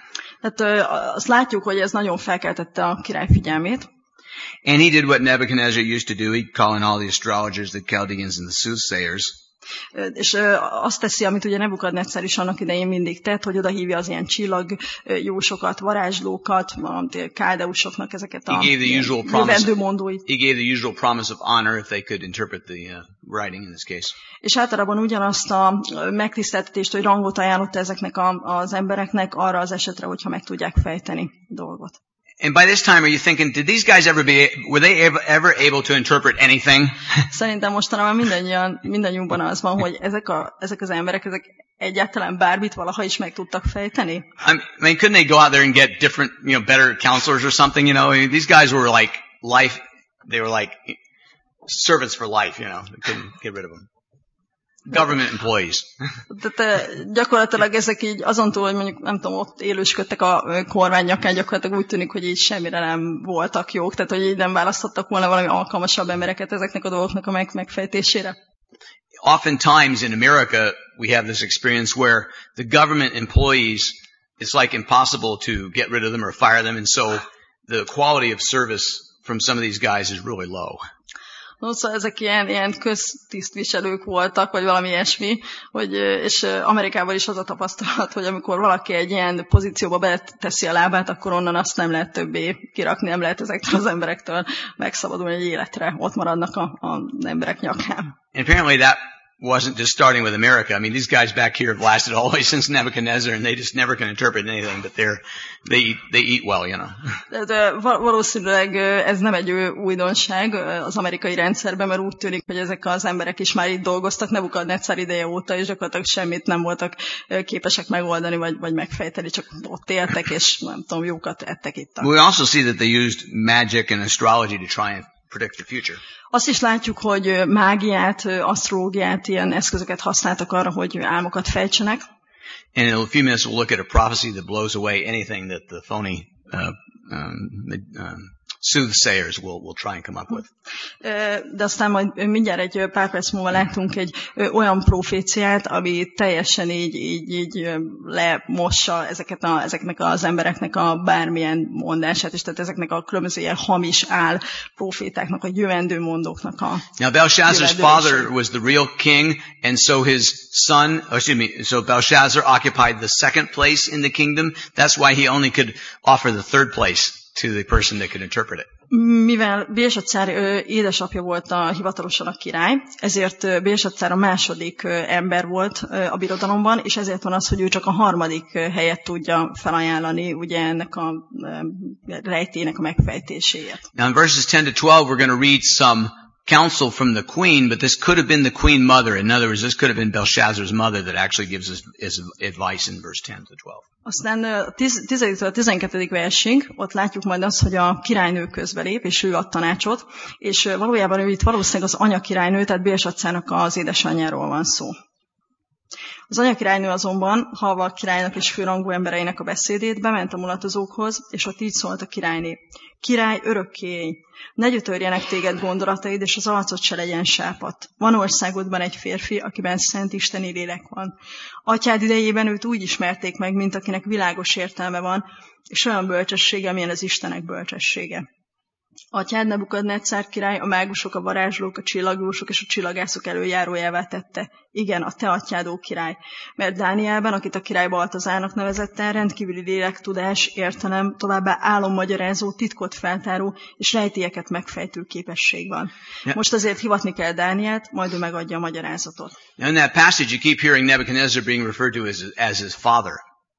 Speaker 2: Tehát azt látjuk, hogy ez nagyon felkeltette a király figyelmét.
Speaker 1: And he did what Nebuchadnezzar used to do. He'd call in all the astrologers, the Chaldeans, and the soothsayers.
Speaker 2: És azt teszi, amit ugye Nebukadnezzar is annak idején mindig tett, hogy odahívja az ilyen csillagjósokat, varázslókat, a káldeusoknak ezeket a jövendőmondóit.
Speaker 1: He gave the usual promise of honor if they could interpret the writing in this case.
Speaker 2: És általában ugyanazt a megtiszteltetést, hogy rangot ajánlotta ezeknek az embereknek arra az esetre, hogyha meg tudják fejteni a dolgot.
Speaker 1: And by this time, are you thinking, did these guys were they ever able to interpret anything?
Speaker 2: Szerintem mostanában mindannyiunkban az van, hogy ezek az emberek, ezek egyáltalán bármit valaha is meg tudtak fejteni.
Speaker 1: I mean, couldn't they go out there and get different, better counselors or something, These guys were like they were like servants for life, They couldn't get rid of them. Government employees.
Speaker 2: Tehát gyakorlatilag ezek így azon túl, hogy mondjuk nem tudom, ott élősködtek a kormány nyakán, gyakorlatilag úgy tűnik, hogy így semmire nem voltak jók, tehát hogy így nem választottak volna valami alkalmasabb embereket ezeknek a dolgoknak a megfejtésére.
Speaker 1: Oftentimes in America we have this experience where the government employees, it's like impossible to get rid of them or fire them, and so the quality of service from some of these guys is really low.
Speaker 2: No, szóval ezek ilyen köztisztviselők voltak, vagy valami ilyesmi, és Amerikában is az a tapasztalat, hogy amikor valaki egy ilyen pozícióba beteszi a lábát, akkor onnan azt nem lehet többé kirakni, nem lehet ezektől az emberektől megszabadulni egy életre, ott maradnak az emberek nyakán.
Speaker 1: Apparently that wasn't just starting with America. I mean, these guys back here have lasted all the way since Nebuchadnezzar, and they just never can interpret anything, but they eat well,
Speaker 2: De valószínűleg ez nem egy újdonság az amerikai rendszerben, mert úgy tűnik, hogy ezek az emberek is már itt dolgoztak Nebukadnezzar ideje óta, és gyakorlatilag semmit nem voltak képesek megoldani, vagy megfejteni, csak ott éltek, és nem tudom, jókat ettek itt.
Speaker 1: We also see that they used magic and astrology to try and predict the future.
Speaker 2: Azt is látjuk, hogy mágiát, asztrológiát, ilyen eszközöket használtak arra, hogy álmokat fejtsenek.
Speaker 1: And in a few minutes we'll look at a prophecy that blows away anything that the phony soothsayers will try and come up with.
Speaker 2: De aztán majd mindjárt egy pár perc múlva látunk egy olyan proféciát, ami teljesen így lemossa ezeknek az embereknek a bármilyen mondását, és tehát ezeknek a különböző ilyen hamis profétáknak, a jövendő mondóknak a...
Speaker 1: Now Belshazzar's father was the real king, and so so Belshazzar occupied the second place in the kingdom. That's why he only could offer the third place to the person that could interpret it.
Speaker 2: Mivel Bélsaccár édesapja volt hivatalosan a király, ezért Bélsaccár a második ember volt a birodalomban, és ezért van az, hogy ő csak a harmadik helyet tudja felajánlani ugye ennek a rejtének a megfejtéséért.
Speaker 1: Now in verses 10 to 12 we're going to read some counsel from the queen, but this could have been the queen mother. In other words, this could have been Belshazzar's mother that actually gives us advice in verse 10 to 12.
Speaker 2: Aztán 10-től 12. versig ott látjuk majd azt, hogy a királynő közbelép, és ő ad tanácsot, és valójában ő itt valószínűleg az anyakirálynő, tehát Bélsaccárnak az édesanyjáról van szó. Az anyakirálynő azonban, hallva a királynak és főrangú embereinek a beszédét, bement a mulatozókhoz, és ott így szólt a királyné. Király, örökké élj! Ne gyötörjenek téged gondolataid, és az arcod se legyen sápadt. Van országodban egy férfi, akiben szent isteni lélek van. Atyád idejében őt úgy ismerték meg, mint akinek világos értelme van, és olyan bölcsessége, amilyen az Istenek bölcsessége. Atyád Nebukadnetszár király a mágusok, a varázslók, a csillagósok és a csillagászok előjárójává tette. Igen, a te atyád, ó király. Mert Dánielben, akit a király Baltazárnak nevezett el, rendkívüli lélektudás, értelem, továbbá álommagyarázó, titkot feltáró és rejtélyeket megfejtő képesség van. Yeah. Most azért hivatni kell Dánielt, majd ő megadja a magyarázatot.
Speaker 1: In that passage you keep hearing Nebuchadnezzar being referred to as his father.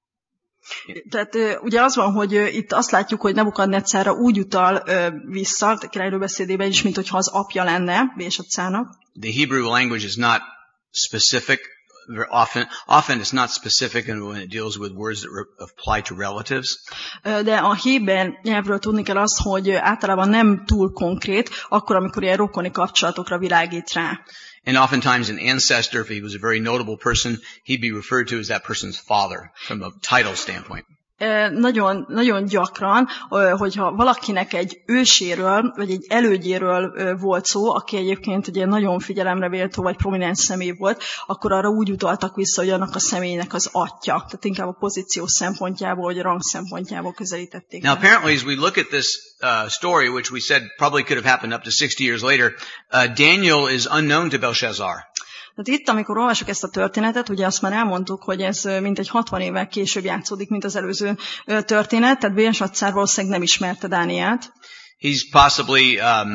Speaker 2: Tehát ugye az van, hogy itt azt látjuk, hogy Nebukadneccárra úgy utal vissza, a királynő beszédében is, mint hogyha az apja lenne Bélsaccárnak.
Speaker 1: The Hebrew language is not specific. Often it's not specific when it deals with words that apply to relatives.
Speaker 2: De a héber nyelvről tudni kell azt, hogy általában nem túl konkrét, akkor, amikor ilyen rokoni kapcsolatokra világít rá.
Speaker 1: And oftentimes an ancestor, if he was a very notable person, he'd be referred to as that person's father from a title standpoint.
Speaker 2: Nagyon, nagyon gyakran, hogyha valakinek egy őséről, vagy egy elődjéről volt szó, aki egyébként ugye nagyon figyelemre méltó, vagy prominens személy volt, akkor arra úgy utaltak vissza, hogy annak a személynek az atya. Tehát inkább a pozíció szempontjából, vagy a rang szempontjából közelítették.
Speaker 1: Now apparently as we look at this story, which we said probably could have happened up to 60 years later, Daniel is unknown to Belshazzar.
Speaker 2: Tehát itt, amikor olvasok ezt a történetet, ugye azt már elmondtuk, hogy ez mintegy 60 évvel később játszódik, mint az előző történet, tehát Bélsaccár valószínűleg nem ismerte Dánielt.
Speaker 1: He's possibly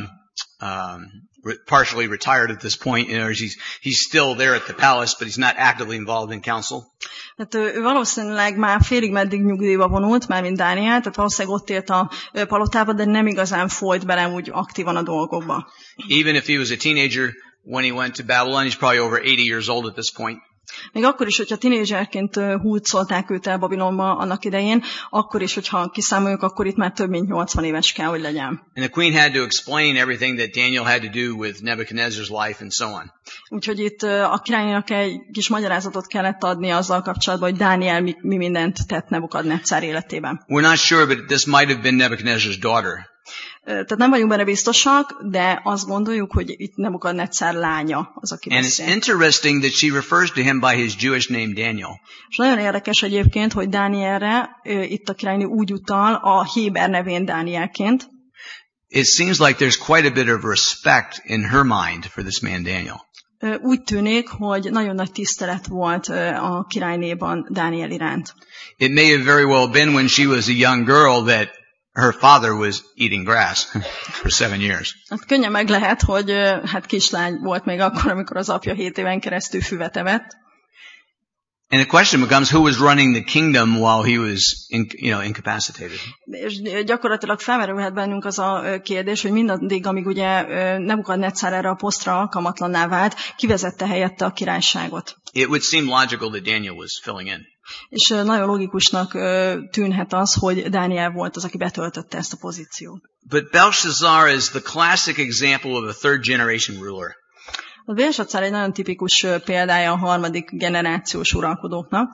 Speaker 1: partially retired at this point, he's still there at the palace, but he's not actively involved in council.
Speaker 2: Tehát ő valószínűleg már félig meddig nyugdíjba vonult, már mint Dániel, tehát valószínűleg ott élt a palotában, de nem igazán folyt bele úgy aktívan a dolgokba.
Speaker 1: Even if he was a teenager, when he went to Babylon, he's probably over 80 years old at this point.
Speaker 2: Még akkor is, hogyha tinédzserként hurcolták őt el Babilonba annak idején, akkor is, hogyha kiszámoljuk, akkor itt már több mint 80 éves kell, hogy legyen.
Speaker 1: And the queen had to explain everything that Daniel had to do with Nebuchadnezzar's life and so on.
Speaker 2: Úgyhogy itt a királynak egy kis magyarázatot kellett adni azzal kapcsolatban, hogy Dániel mi mindent tett Nebukadneccár életében.
Speaker 1: We're not sure, but this might have been Nebuchadnezzar's daughter.
Speaker 2: Tehát nem vagyunk benne biztosak, de azt gondoljuk, hogy itt Nebukadneccár lánya az, aki beszél.
Speaker 1: And it's interesting that she refers to him by his Jewish name Daniel.
Speaker 2: És nagyon érdekes egyébként, hogy Dánielre itt a királynő úgy utal a héber nevén Dánielként.
Speaker 1: It seems like there's quite a bit of respect in her mind for this man Daniel.
Speaker 2: Úgy tűnik, hogy nagyon nagy tisztelet volt a királynéban Dániel iránt.
Speaker 1: It may have very well been when she was a young girl that her father was eating grass for 7 years.
Speaker 2: Hát könnyen meg lehet, hogy hát kislány volt még akkor, amikor az apja 7 éven keresztül füvet evett.
Speaker 1: And the question becomes who was running the kingdom while he was incapacitated.
Speaker 2: És gyakorlatilag felmerülhet bennünk az a kérdés, hogy mindaddig, amíg ugye Nebukadneccár erre a posztra alkalmatlanná vált, kivezette helyette a királyságot.
Speaker 1: It would seem logical that Daniel was filling in.
Speaker 2: És nagyon logikusnak tűnhet az, hogy Dániel volt az, aki betöltötte ezt a pozíciót.
Speaker 1: But Belshazzar is the classic example of a third generation ruler.
Speaker 2: A Bélsaccár egy nagyon tipikus példája a harmadik generációs uralkodóknak.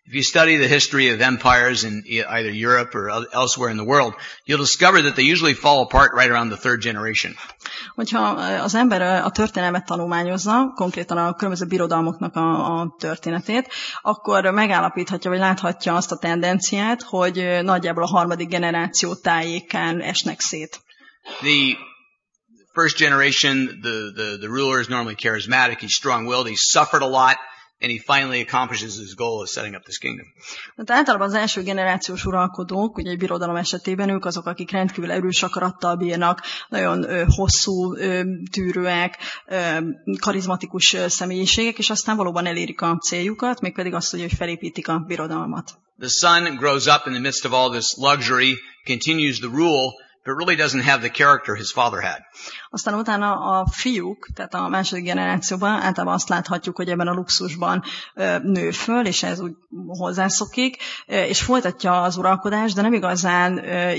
Speaker 1: If you study the history of empires in either Europe or elsewhere in the world, you'll discover that they usually fall apart right around the third generation.
Speaker 2: Hogyha az ember a történelmet tanulmányozza, konkrétan a különböző birodalmoknak a történetét, akkor megállapíthatja, vagy láthatja azt a tendenciát, hogy nagyjából a harmadik generáció tájékán esnek szét.
Speaker 1: The first generation, the ruler is normally charismatic, he's strong-willed, he's suffered a lot, and he finally accomplishes his goal of setting up this kingdom.
Speaker 2: Tehát általában az első generációs uralkodók, ugye egy birodalom esetében ők azok, akik rendkívül erős akarattal bírnak, nagyon hosszú tűrőek, karizmatikus személyiségek, és aztán valóban elérik a céljukat, mégpedig azt, hogy felépítik a birodalmat.
Speaker 1: The son grows up in the midst of all this luxury, continues the rule, but really doesn't have the character his father had.
Speaker 2: Aztán utána a fiúk, tehát a második generációban általában azt láthatjuk, hogy ebben a luxusban nő föl, és ez úgy hozzászokik, és folytatja az uralkodást, de nem igazán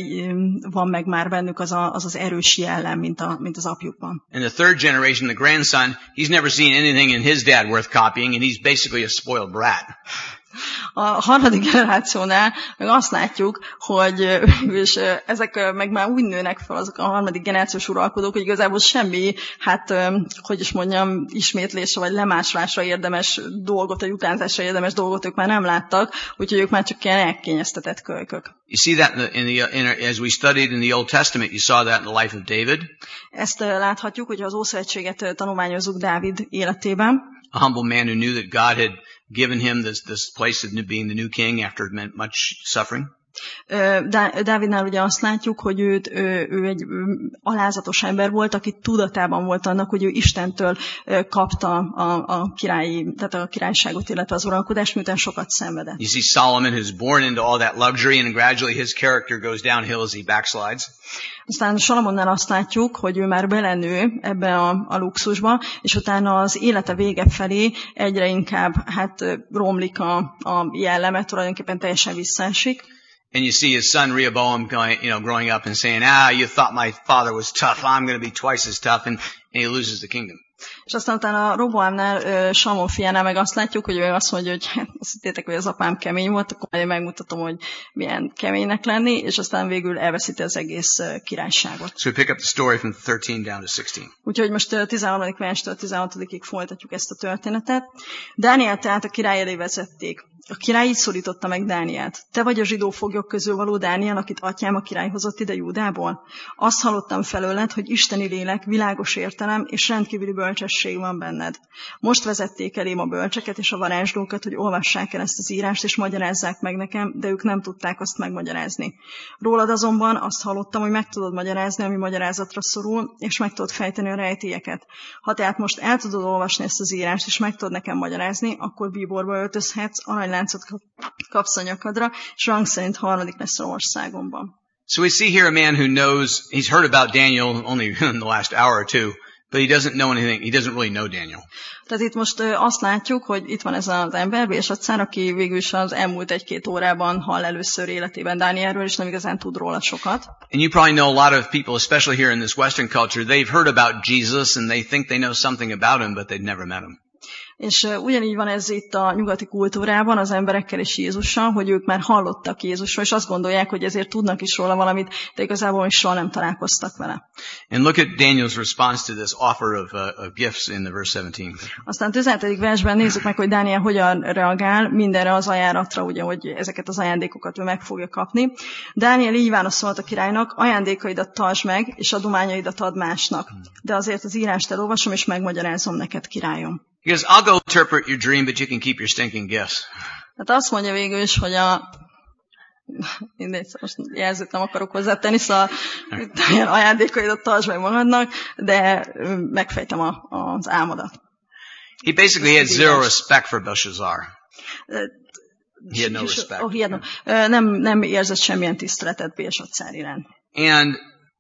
Speaker 2: van meg már bennük az erős jellem, mint az apjukban.
Speaker 1: In the third generation, the grandson, he's never seen anything in his dad worth copying, and he's basically a spoiled brat.
Speaker 2: A harmadik generációnál meg azt látjuk, hogy és ezek meg már úgy nőnek fel azok a harmadik generációs uralkodók, hogy igazából semmi, hogy is mondjam, ismétlésre vagy lemásolásra érdemes dolgot, vagy utánzásra érdemes dolgot ők már nem láttak, úgyhogy ők már csak ilyen elkényeztetett kölykök.
Speaker 1: You see that as we studied in the Old Testament, you saw that in the life of David.
Speaker 2: Ezt láthatjuk, hogy az Ószövetséget tanulmányozzuk Dávid életében.
Speaker 1: A humble man who knew that God had given him this place of being the new king after much suffering.
Speaker 2: Dávidnál ugye azt látjuk, hogy ő egy alázatos ember volt, aki tudatában volt annak, hogy ő Istentől kapta tehát a királyságot, illetve az uralkodást, miután sokat szenvedett.
Speaker 1: You see Solomon, who's born into all that luxury, and gradually his character goes downhill as he backslides.
Speaker 2: Aztán Salomonnál azt látjuk, hogy ő már belenő ebbe a luxusba, és utána az élete vége felé egyre inkább romlik a jelleme, tulajdonképpen teljesen visszaesik.
Speaker 1: And you see his son Rehoboam growing up and saying, you thought my father was tough, I'm going to be twice as tough, and he loses the kingdom.
Speaker 2: És aztán utána a Roboamnál, Salmon fiánál meg azt látjuk, hogy ő azt mondja, hogy azt hittétek, hogy az apám kemény volt, akkor majd megmutatom, hogy milyen keménynek lenni, és aztán végül elveszíti az egész királyságot.
Speaker 1: So we pick up the story from 13 down to 16.
Speaker 2: Úgyhogy most 13. verstől 16-ig folytatjuk ezt a történetet. Dánielt tehát a király elé vezették. A király így szólította meg Dánielt. Te vagy a zsidó foglyok közül való Dániel, akit atyám a király hozott ide Júdából? Azt hallottam felőled, hogy isteni lélek, világos értelem és rendkívüli bölcsesség van benned. Most vezették elém a bölcseket és a varázslókat, hogy olvassák el ezt az írást és magyarázzák meg nekem, de ők nem tudták azt megmagyarázni. Rólad azonban azt hallottam, hogy meg tudod magyarázni, ami magyarázatra szorul, és meg tudod fejteni a rejtélyeket. Ha tehát most el tudod olvasni ezt az írást, és meg tudod nekem magyarázni, akkor bíborba öltözhetsz, aranyláncot kapsz a nyakadra, és rang szerint harmadik lesz az országomban.
Speaker 1: So we see here a man who knows, he's heard about Daniel only in the last hour or two, but he doesn't know anything, he doesn't really know Daniel.
Speaker 2: Tehát itt most azt látjuk, hogy itt van ez az ember, Bélsaccár, aki végül is az elmúlt 1-2 órában hall először életében Dánielről, és nem igazán tud róla sokat.
Speaker 1: And you probably know a lot of people, especially here in this Western culture, they've heard about Jesus and they think they know something about him, but they've never met him.
Speaker 2: És ugyanígy van ez itt a nyugati kultúrában az emberekkel és Jézussal, hogy ők már hallottak Jézusról, és azt gondolják, hogy ezért tudnak is róla valamit, de igazából is soha nem találkoztak vele.
Speaker 1: And look at Daniel's response to this offer of gifts in the verse 17.
Speaker 2: Aztán 17. versben nézzük meg, hogy Dániel hogyan reagál mindenre az ajánlatra, ugye, hogy ezeket az ajándékokat ő meg fogja kapni. Dániel így válaszolt a királynak, ajándékaidat tartsd meg, és adományaidat add másnak. De azért az írást elolvasom, és megmagyarázom neked, királyom.
Speaker 1: Because I'll go interpret your dream, but you can keep your stinking gifts.
Speaker 2: Hát azt mondja végül is, hogy mindegy, most jelzőt nem akarok hozzátenni, szóval ajándékaidat tartsd meg magadnak, de megfejtem az álmodat.
Speaker 1: He basically had zero respect for Belshazzar. He had no respect.
Speaker 2: Nem érzett semmilyen tiszteletet Bélsaccár iránt.
Speaker 1: And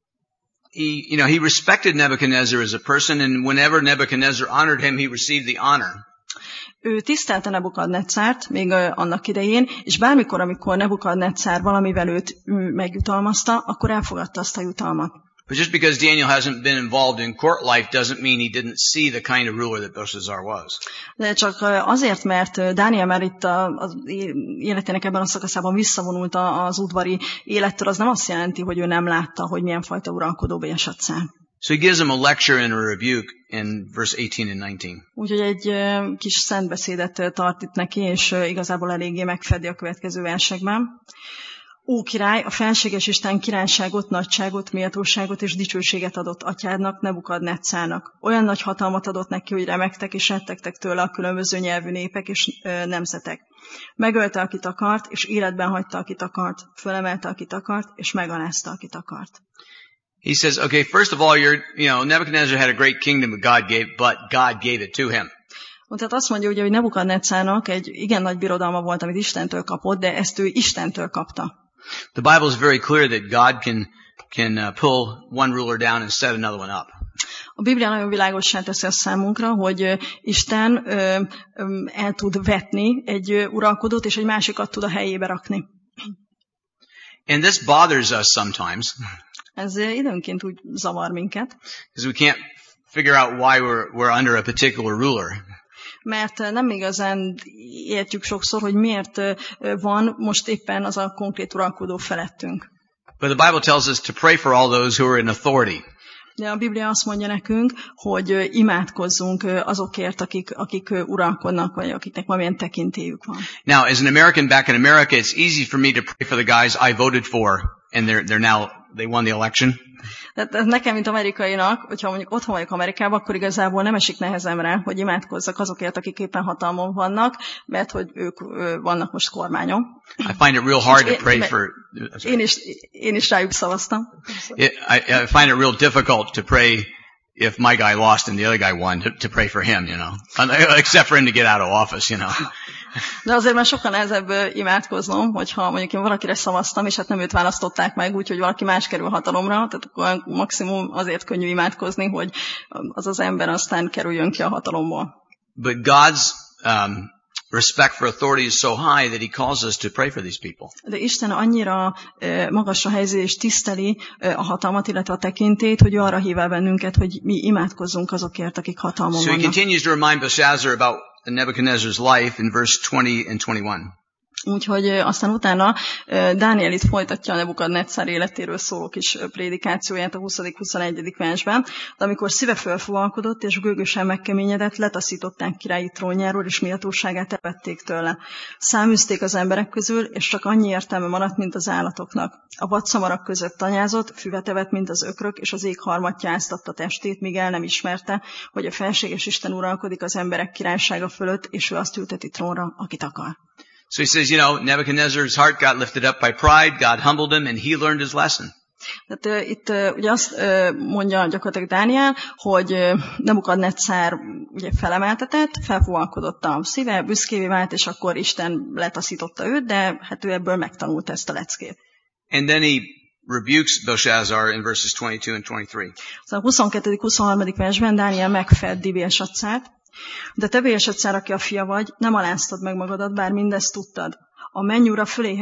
Speaker 1: he respected Nebuchadnezzar as a person, and whenever Nebuchadnezzar honored him, he received the honor.
Speaker 2: Ő tisztelte Nebukadneccárt még annak idején, és bármikor, amikor Nebukadneccár valamivel őt megjutalmazta, akkor elfogadta azt a jutalmat.
Speaker 1: But just because Daniel hasn't been involved in court life doesn't mean he didn't see the kind of ruler that Belshazzar was.
Speaker 2: De csak azért, mert Dániel már itt az életének ebben a szakaszában visszavonult az udvari élettől, az nem azt jelenti, hogy ő nem látta, hogy milyen fajta uralkodó Belshazzar.
Speaker 1: So he gives him a lecture and a rebuke in verse 18 and 19.
Speaker 2: Úgyhogy egy kis szentbeszédet tart itt neki, és igazából eléggé megfedi a következő versekben. Ó király, a felséges Isten királyságot, nagyságot, méltóságot és dicsőséget adott atyádnak, Nebukadnetszárnak. Olyan nagy hatalmat adott neki, hogy remegtek és rettegtek tőle a különböző nyelvű népek és nemzetek. Megölte, akit akart, és életben hagyta, akit akart, fölemelte, akit akart, és megalázta, akit akart.
Speaker 1: He says, okay, first of all, Nebuchadnezzar had a great kingdom, but God gave it to him.
Speaker 2: Tehát azt mondja, ugye, hogy Nebukadnezzárnak egy igen nagy birodalma volt, amit Istentől kapott, de ezt ő Istentől kapta.
Speaker 1: The Bible is very clear that God can pull one ruler down and set another one up.
Speaker 2: A Biblia nagyon világossá teszi azt számunkra, hogy Isten el tud vetni egy uralkodót, és egy másikat tud a helyébe rakni.
Speaker 1: And this bothers us sometimes.
Speaker 2: Ez időnként úgy zavar minket.
Speaker 1: Because we can't figure out why we're under a particular ruler.
Speaker 2: Mert nem igazán értjük sokszor, hogy miért van most éppen az a konkrét uralkodó felettünk.
Speaker 1: But the Bible tells us to pray for all those who are in authority.
Speaker 2: De a Biblia azt mondja nekünk, hogy imádkozzunk azokért, akik uralkodnak, vagy akiknek valamilyen tekintélyük van.
Speaker 1: Now, as an American back in America, it's easy for me to pray for the guys I voted for, and they won the election.
Speaker 2: Tehát nekem, mint amerikainak, hogyha mondjuk otthon vagyok Amerikában, akkor igazából nem esik nehezemre, hogy imádkozzak azokért, akik éppen hatalmon vannak, mert hogy ők vannak most kormányon.
Speaker 1: I find it real hard to pray for...
Speaker 2: Én is rájuk szavaztam.
Speaker 1: I find it real difficult to pray if my guy lost and the other guy won, to pray for him, except for him to get out of office,
Speaker 2: De azért már sokkal nehezebb imádkoznom, hogyha mondjuk én valakire szavaztam, és hát nem őt választották meg, úgyhogy valaki más kerül hatalomra, tehát akkor maximum azért könnyű imádkozni, hogy az az ember aztán kerüljön ki a hatalomból.
Speaker 1: But God's respect for authority is so high that he calls us to pray for these people.
Speaker 2: De Isten annyira magasra helyezi és tiszteli a hatalmat, illetve a tekintélyt, hogy arra hív el bennünket, hogy mi imádkozzunk azokért, akik hatalmon vannak.
Speaker 1: So he continues to remind Belshazzar about Nebuchadnezzar's life in verse 20 and 21.
Speaker 2: Úgyhogy aztán utána Dániel itt folytatja a Nebukadnezzar életéről szóló kis prédikációját a 20.-21. versben, de amikor szíve fölfogalkodott és gőgösen megkeményedett, letaszították királyi trónjáról, és méltóságát elvették tőle. Száműzték az emberek közül, és csak annyi értelme maradt, mint az állatoknak. A vadszamarak között tanyázott, füvet evett, mint az ökrök, és az ég harmatja áztatta testét, míg el nem ismerte, hogy a felséges Isten uralkodik az emberek királysága fölött, és ő azt ülteti trónra, akit akar.
Speaker 1: So he says, Nebuchadnezzar's heart got lifted up by pride, God humbled him, and he learned his lesson.
Speaker 2: Tehát itt ugye azt mondja gyakorlatilag Dániel, hogy Nebukadnezzar ugye felemeltetett, felfogalkodott a szíve, büszkévé vált, és akkor Isten letaszította őt, de hát ő ebből megtanult ezt a leckét.
Speaker 1: And then he rebukes Belshazzar in verses 22 and 23.
Speaker 2: Szóval a 22.-23. versben Dániel megfeddi Belsazzart. De te Belsazzar, aki a fia vagy, nem aláztad meg magadat, bár mindezt tudtad. A mennyúra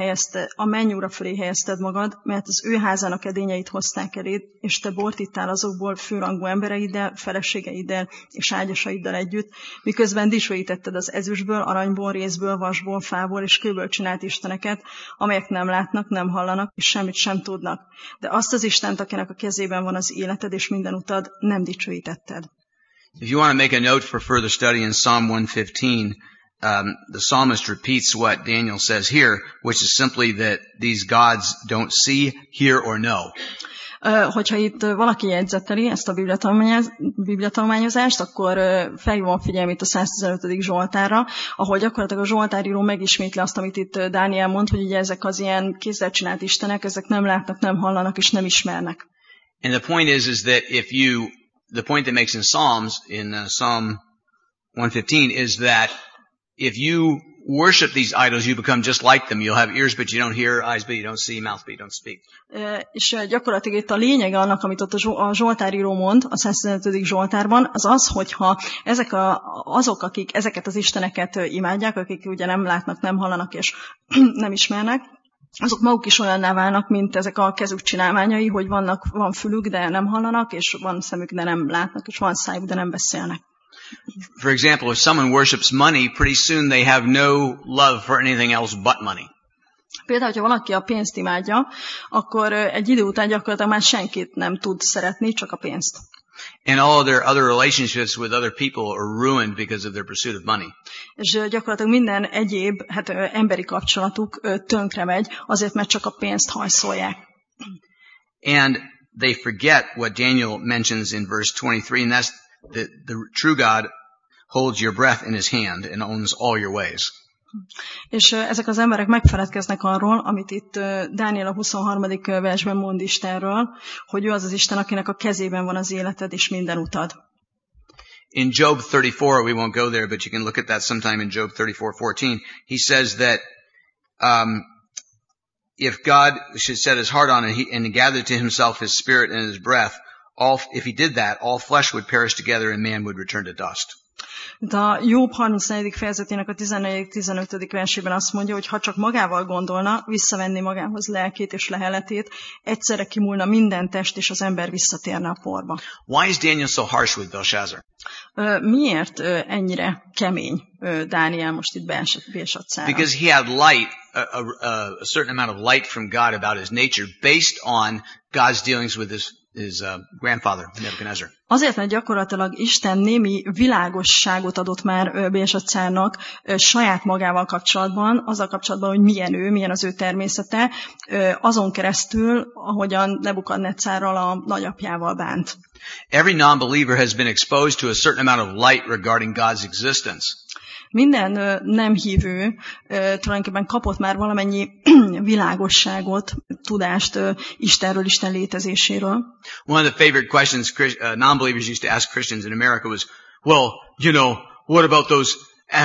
Speaker 2: fölé helyezted magad, mert az ő házának edényeit hozták eléd, és te bort ittál azokból főrangú embereiddel, feleségeiddel és ágyasaiddal együtt, miközben dicsőítetted az ezüstből, aranyból, rézből, vasból, fából és kőből csinált isteneket, amelyek nem látnak, nem hallanak, és semmit sem tudnak. De azt az Istent, akinek a kezében van az életed és minden utad, nem dicsőítetted.
Speaker 1: If you want to make a note for further study in Psalm 115, the psalmist repeats what Daniel says here, which is simply that these gods don't see, hear, or know.
Speaker 2: Hogyha itt valaki jegyzeteli ezt a bibliatanulmányozást, akkor felhívom figyelmét a 115. Zsoltárra, ahol gyakorlatilag a zsoltáríró megismétli azt, amit itt Dániel mond, hogy ugye ezek az ilyen kézzel csinált istenek, ezek nem látnak, nem hallanak és nem ismernek.
Speaker 1: And the point is that the point that makes in Psalms, in Psalm 115, is that if you worship these idols, you become just like them. You'll have ears, but you don't hear, eyes, but you don't see, mouth, but you don't speak.
Speaker 2: És gyakorlatilag itt a lényege annak, amit ott a Zsoltáríró mond, a 115. Zsoltárban, az az, hogyha azok, akik ezeket az isteneket imádják, akik ugye nem látnak, nem hallanak és nem ismernek, azok maguk is olyanná válnak, mint ezek a kezük csinálmányai, hogy van fülük, de nem hallanak, és van szemük, de nem látnak, és van szájuk, de nem beszélnek.
Speaker 1: For example, if someone worships money, pretty soon they have no love for anything else but money.
Speaker 2: Például, hogyha valaki a pénzt imádja, akkor egy idő után gyakorlatilag már senkit nem tud szeretni, csak a pénzt.
Speaker 1: And all their other relationships with other people are ruined because of their pursuit of money.
Speaker 2: És gyakorlatilag minden egyéb emberi kapcsolatuk tönkre megy, azért, mert csak a pénzt hajszolják.
Speaker 1: And they forget what Daniel mentions in verse 23, and that's that the true God holds your breath in his hand and owns all your ways.
Speaker 2: És ezek az emberek megfeledkeznek arról, amit itt Dániel a 23. versben mond Istenről, hogy ő az az Isten, akinek a kezében van az életed és minden utad.
Speaker 1: In Job 34, we won't go there, but you can look at that sometime in Job 34:14. He says that if God should set his heart on it and gather to himself his spirit and his breath, if he did that, all flesh would perish together and man would return to dust.
Speaker 2: De a Jobb 34. fejezetének a 14.-15. versében azt mondja, hogy ha csak magával gondolna, visszavenni magához lelkét és leheletét, egyszerre kimúlna minden test, és az ember visszatérne a porba.
Speaker 1: Why is Daniel so harsh with Belshazzar?
Speaker 2: Miért ennyire kemény Dániel most itt Belshazzarra?
Speaker 1: Because he had light, a certain amount of light from God about his nature based on God's dealings with his grandfather, Nebuchadnezzar.
Speaker 2: Azért, mert gyakorlatilag Isten némi világosságot adott már Belshazzarnak saját magával kapcsolatban, azzal kapcsolatban, hogy milyen az ő természete, azon keresztül, ahogyan Nebukadnezzarral a nagyapjával bánt.
Speaker 1: Every non-believer has been exposed to a certain amount of light regarding God's existence.
Speaker 2: Minden nem hívő tulajdonképpen kapott már valamennyi világosságot, tudást Istenről, Isten létezéséről.
Speaker 1: One of the favorite questions non-believers used to ask Christians in America was, well, what about those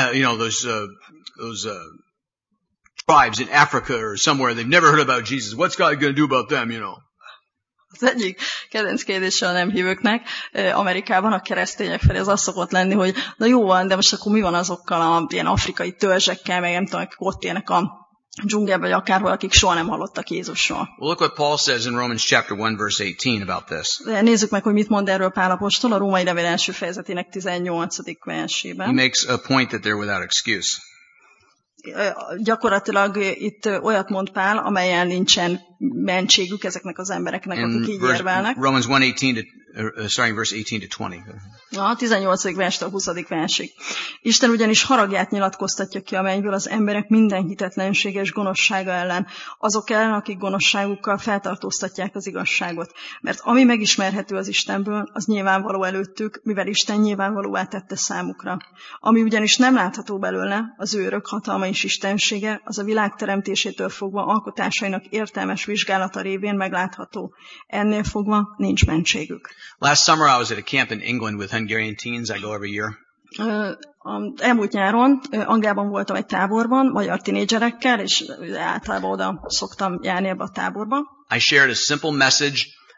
Speaker 1: tribes in Africa or somewhere they've never heard about Jesus? What's God going to do about them,
Speaker 2: Az egyik kedvenc kérdése a nem hívőknek Amerikában a keresztények felé az szokott lenni, hogy na jó van, de most akkor mi van azokkal a ilyen afrikai törzsekkel, meg nem tudom, akik ott élnek a dzsungelben, vagy akárhol, akik soha nem hallottak Jézusról.
Speaker 1: Well, look what Paul says in Romans chapter 1 verse 18 about this.
Speaker 2: De nézzük meg, hogy mit mond erről Pál apostol a Római levél első fejezetének 18. versében.
Speaker 1: He makes a point that they're without excuse.
Speaker 2: Gyakorlatilag itt olyat mond Pál, amelyen nincsen mentségük ezeknek az embereknek, akik így érvelnek.
Speaker 1: Romans 1:18 starting verse 18 to 20.
Speaker 2: A 18. verstől a 20. versig. Isten ugyanis haragját nyilatkoztatja ki a mennyből az emberek minden hitetlensége és gonoszsága ellen, azok ellen, akik gonoszságukkal feltartóztatják az igazságot. Mert ami megismerhető az Istenből, az nyilvánvaló előttük, mivel Isten nyilvánvalóvá tette számukra. Ami ugyanis nem látható belőle, az ő örök hatalma és istensége, az a világ teremtésétől fogva alkotásainak értelmes vizsgálata révén meglátható. Ennél fogva nincs mentségük.
Speaker 1: Last summer I was at a camp in England with Hungarian teens. I go every year.
Speaker 2: Elmúlt nyáron Angliában voltam egy táborban, magyar tinédzserekkel, és általában oda szoktam járni ebbe a táborba.
Speaker 1: I shared a simple message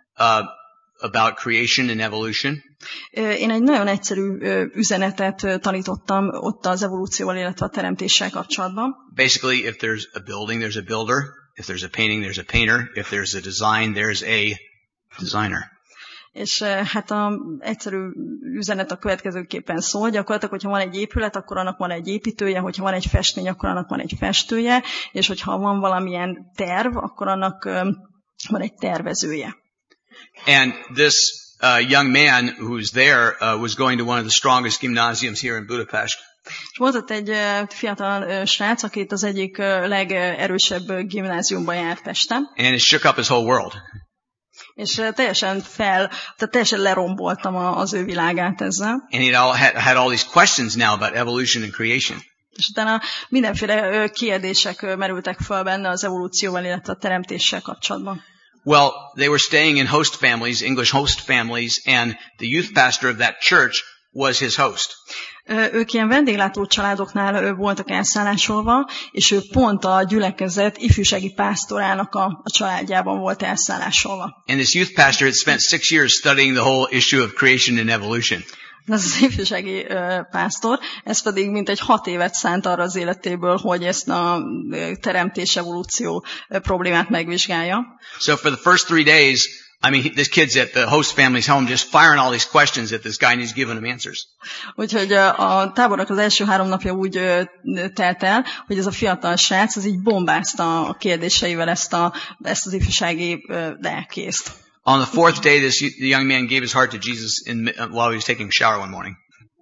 Speaker 1: about creation and evolution.
Speaker 2: Én egy nagyon egyszerű üzenetet tanítottam ott az evolúcióval, illetve a teremtéssel kapcsolatban.
Speaker 1: Basically, if there's a building, there's a builder. If there's a painting, there's a painter. If there's a design, there's a designer.
Speaker 2: És hát az egyszerű üzenet a következőképpen szól. Gyakorlatilag, hogyha van egy épület, akkor annak van egy építője, hogyha van egy festmény, akkor annak van egy festője, és hogyha van valamilyen terv, akkor annak van egy tervezője.
Speaker 1: And this young man who's there was going to one of the strongest gymnasiums here in Budapest.
Speaker 2: És volt ott egy fiatal srác, aki itt az egyik legerősebb gimnáziumban járt Pesten.
Speaker 1: And it shook up his whole world.
Speaker 2: És teljesen leromboltam az ő világát ezzel.
Speaker 1: And he had all these questions now about evolution and creation.
Speaker 2: És utána mindenféle kérdések merültek fel benne az evolúcióval, illetve a teremtéssel kapcsolatban.
Speaker 1: Well, they were staying in host families, English host families, and the youth pastor of that church was his host.
Speaker 2: Ők ilyen vendéglátó családoknál voltak elszállásolva, és ő pont a gyülekezet ifjúsági pásztorának a családjában volt elszállásolva.
Speaker 1: And this youth pastor had spent 6 years studying the whole issue of creation and evolution.
Speaker 2: Ez az ifjúsági pásztor, ez pedig mintegy 6 évet szánt arra az életéből, hogy ezt a teremtés evolúció problémát megvizsgálja.
Speaker 1: So for the first 3 days, I mean, this kid's at the host family's home just firing all these questions that this guy, and he's giving them answers.
Speaker 2: Úgyhogy a tábornak az első 3 napja úgy telt el, hogy ez a fiatal srác, ez így bombázta a kérdéseivel ezt az ifjúsági lelkészt.
Speaker 1: On the 4th day, the young man gave his heart to Jesus while he was taking a shower one morning.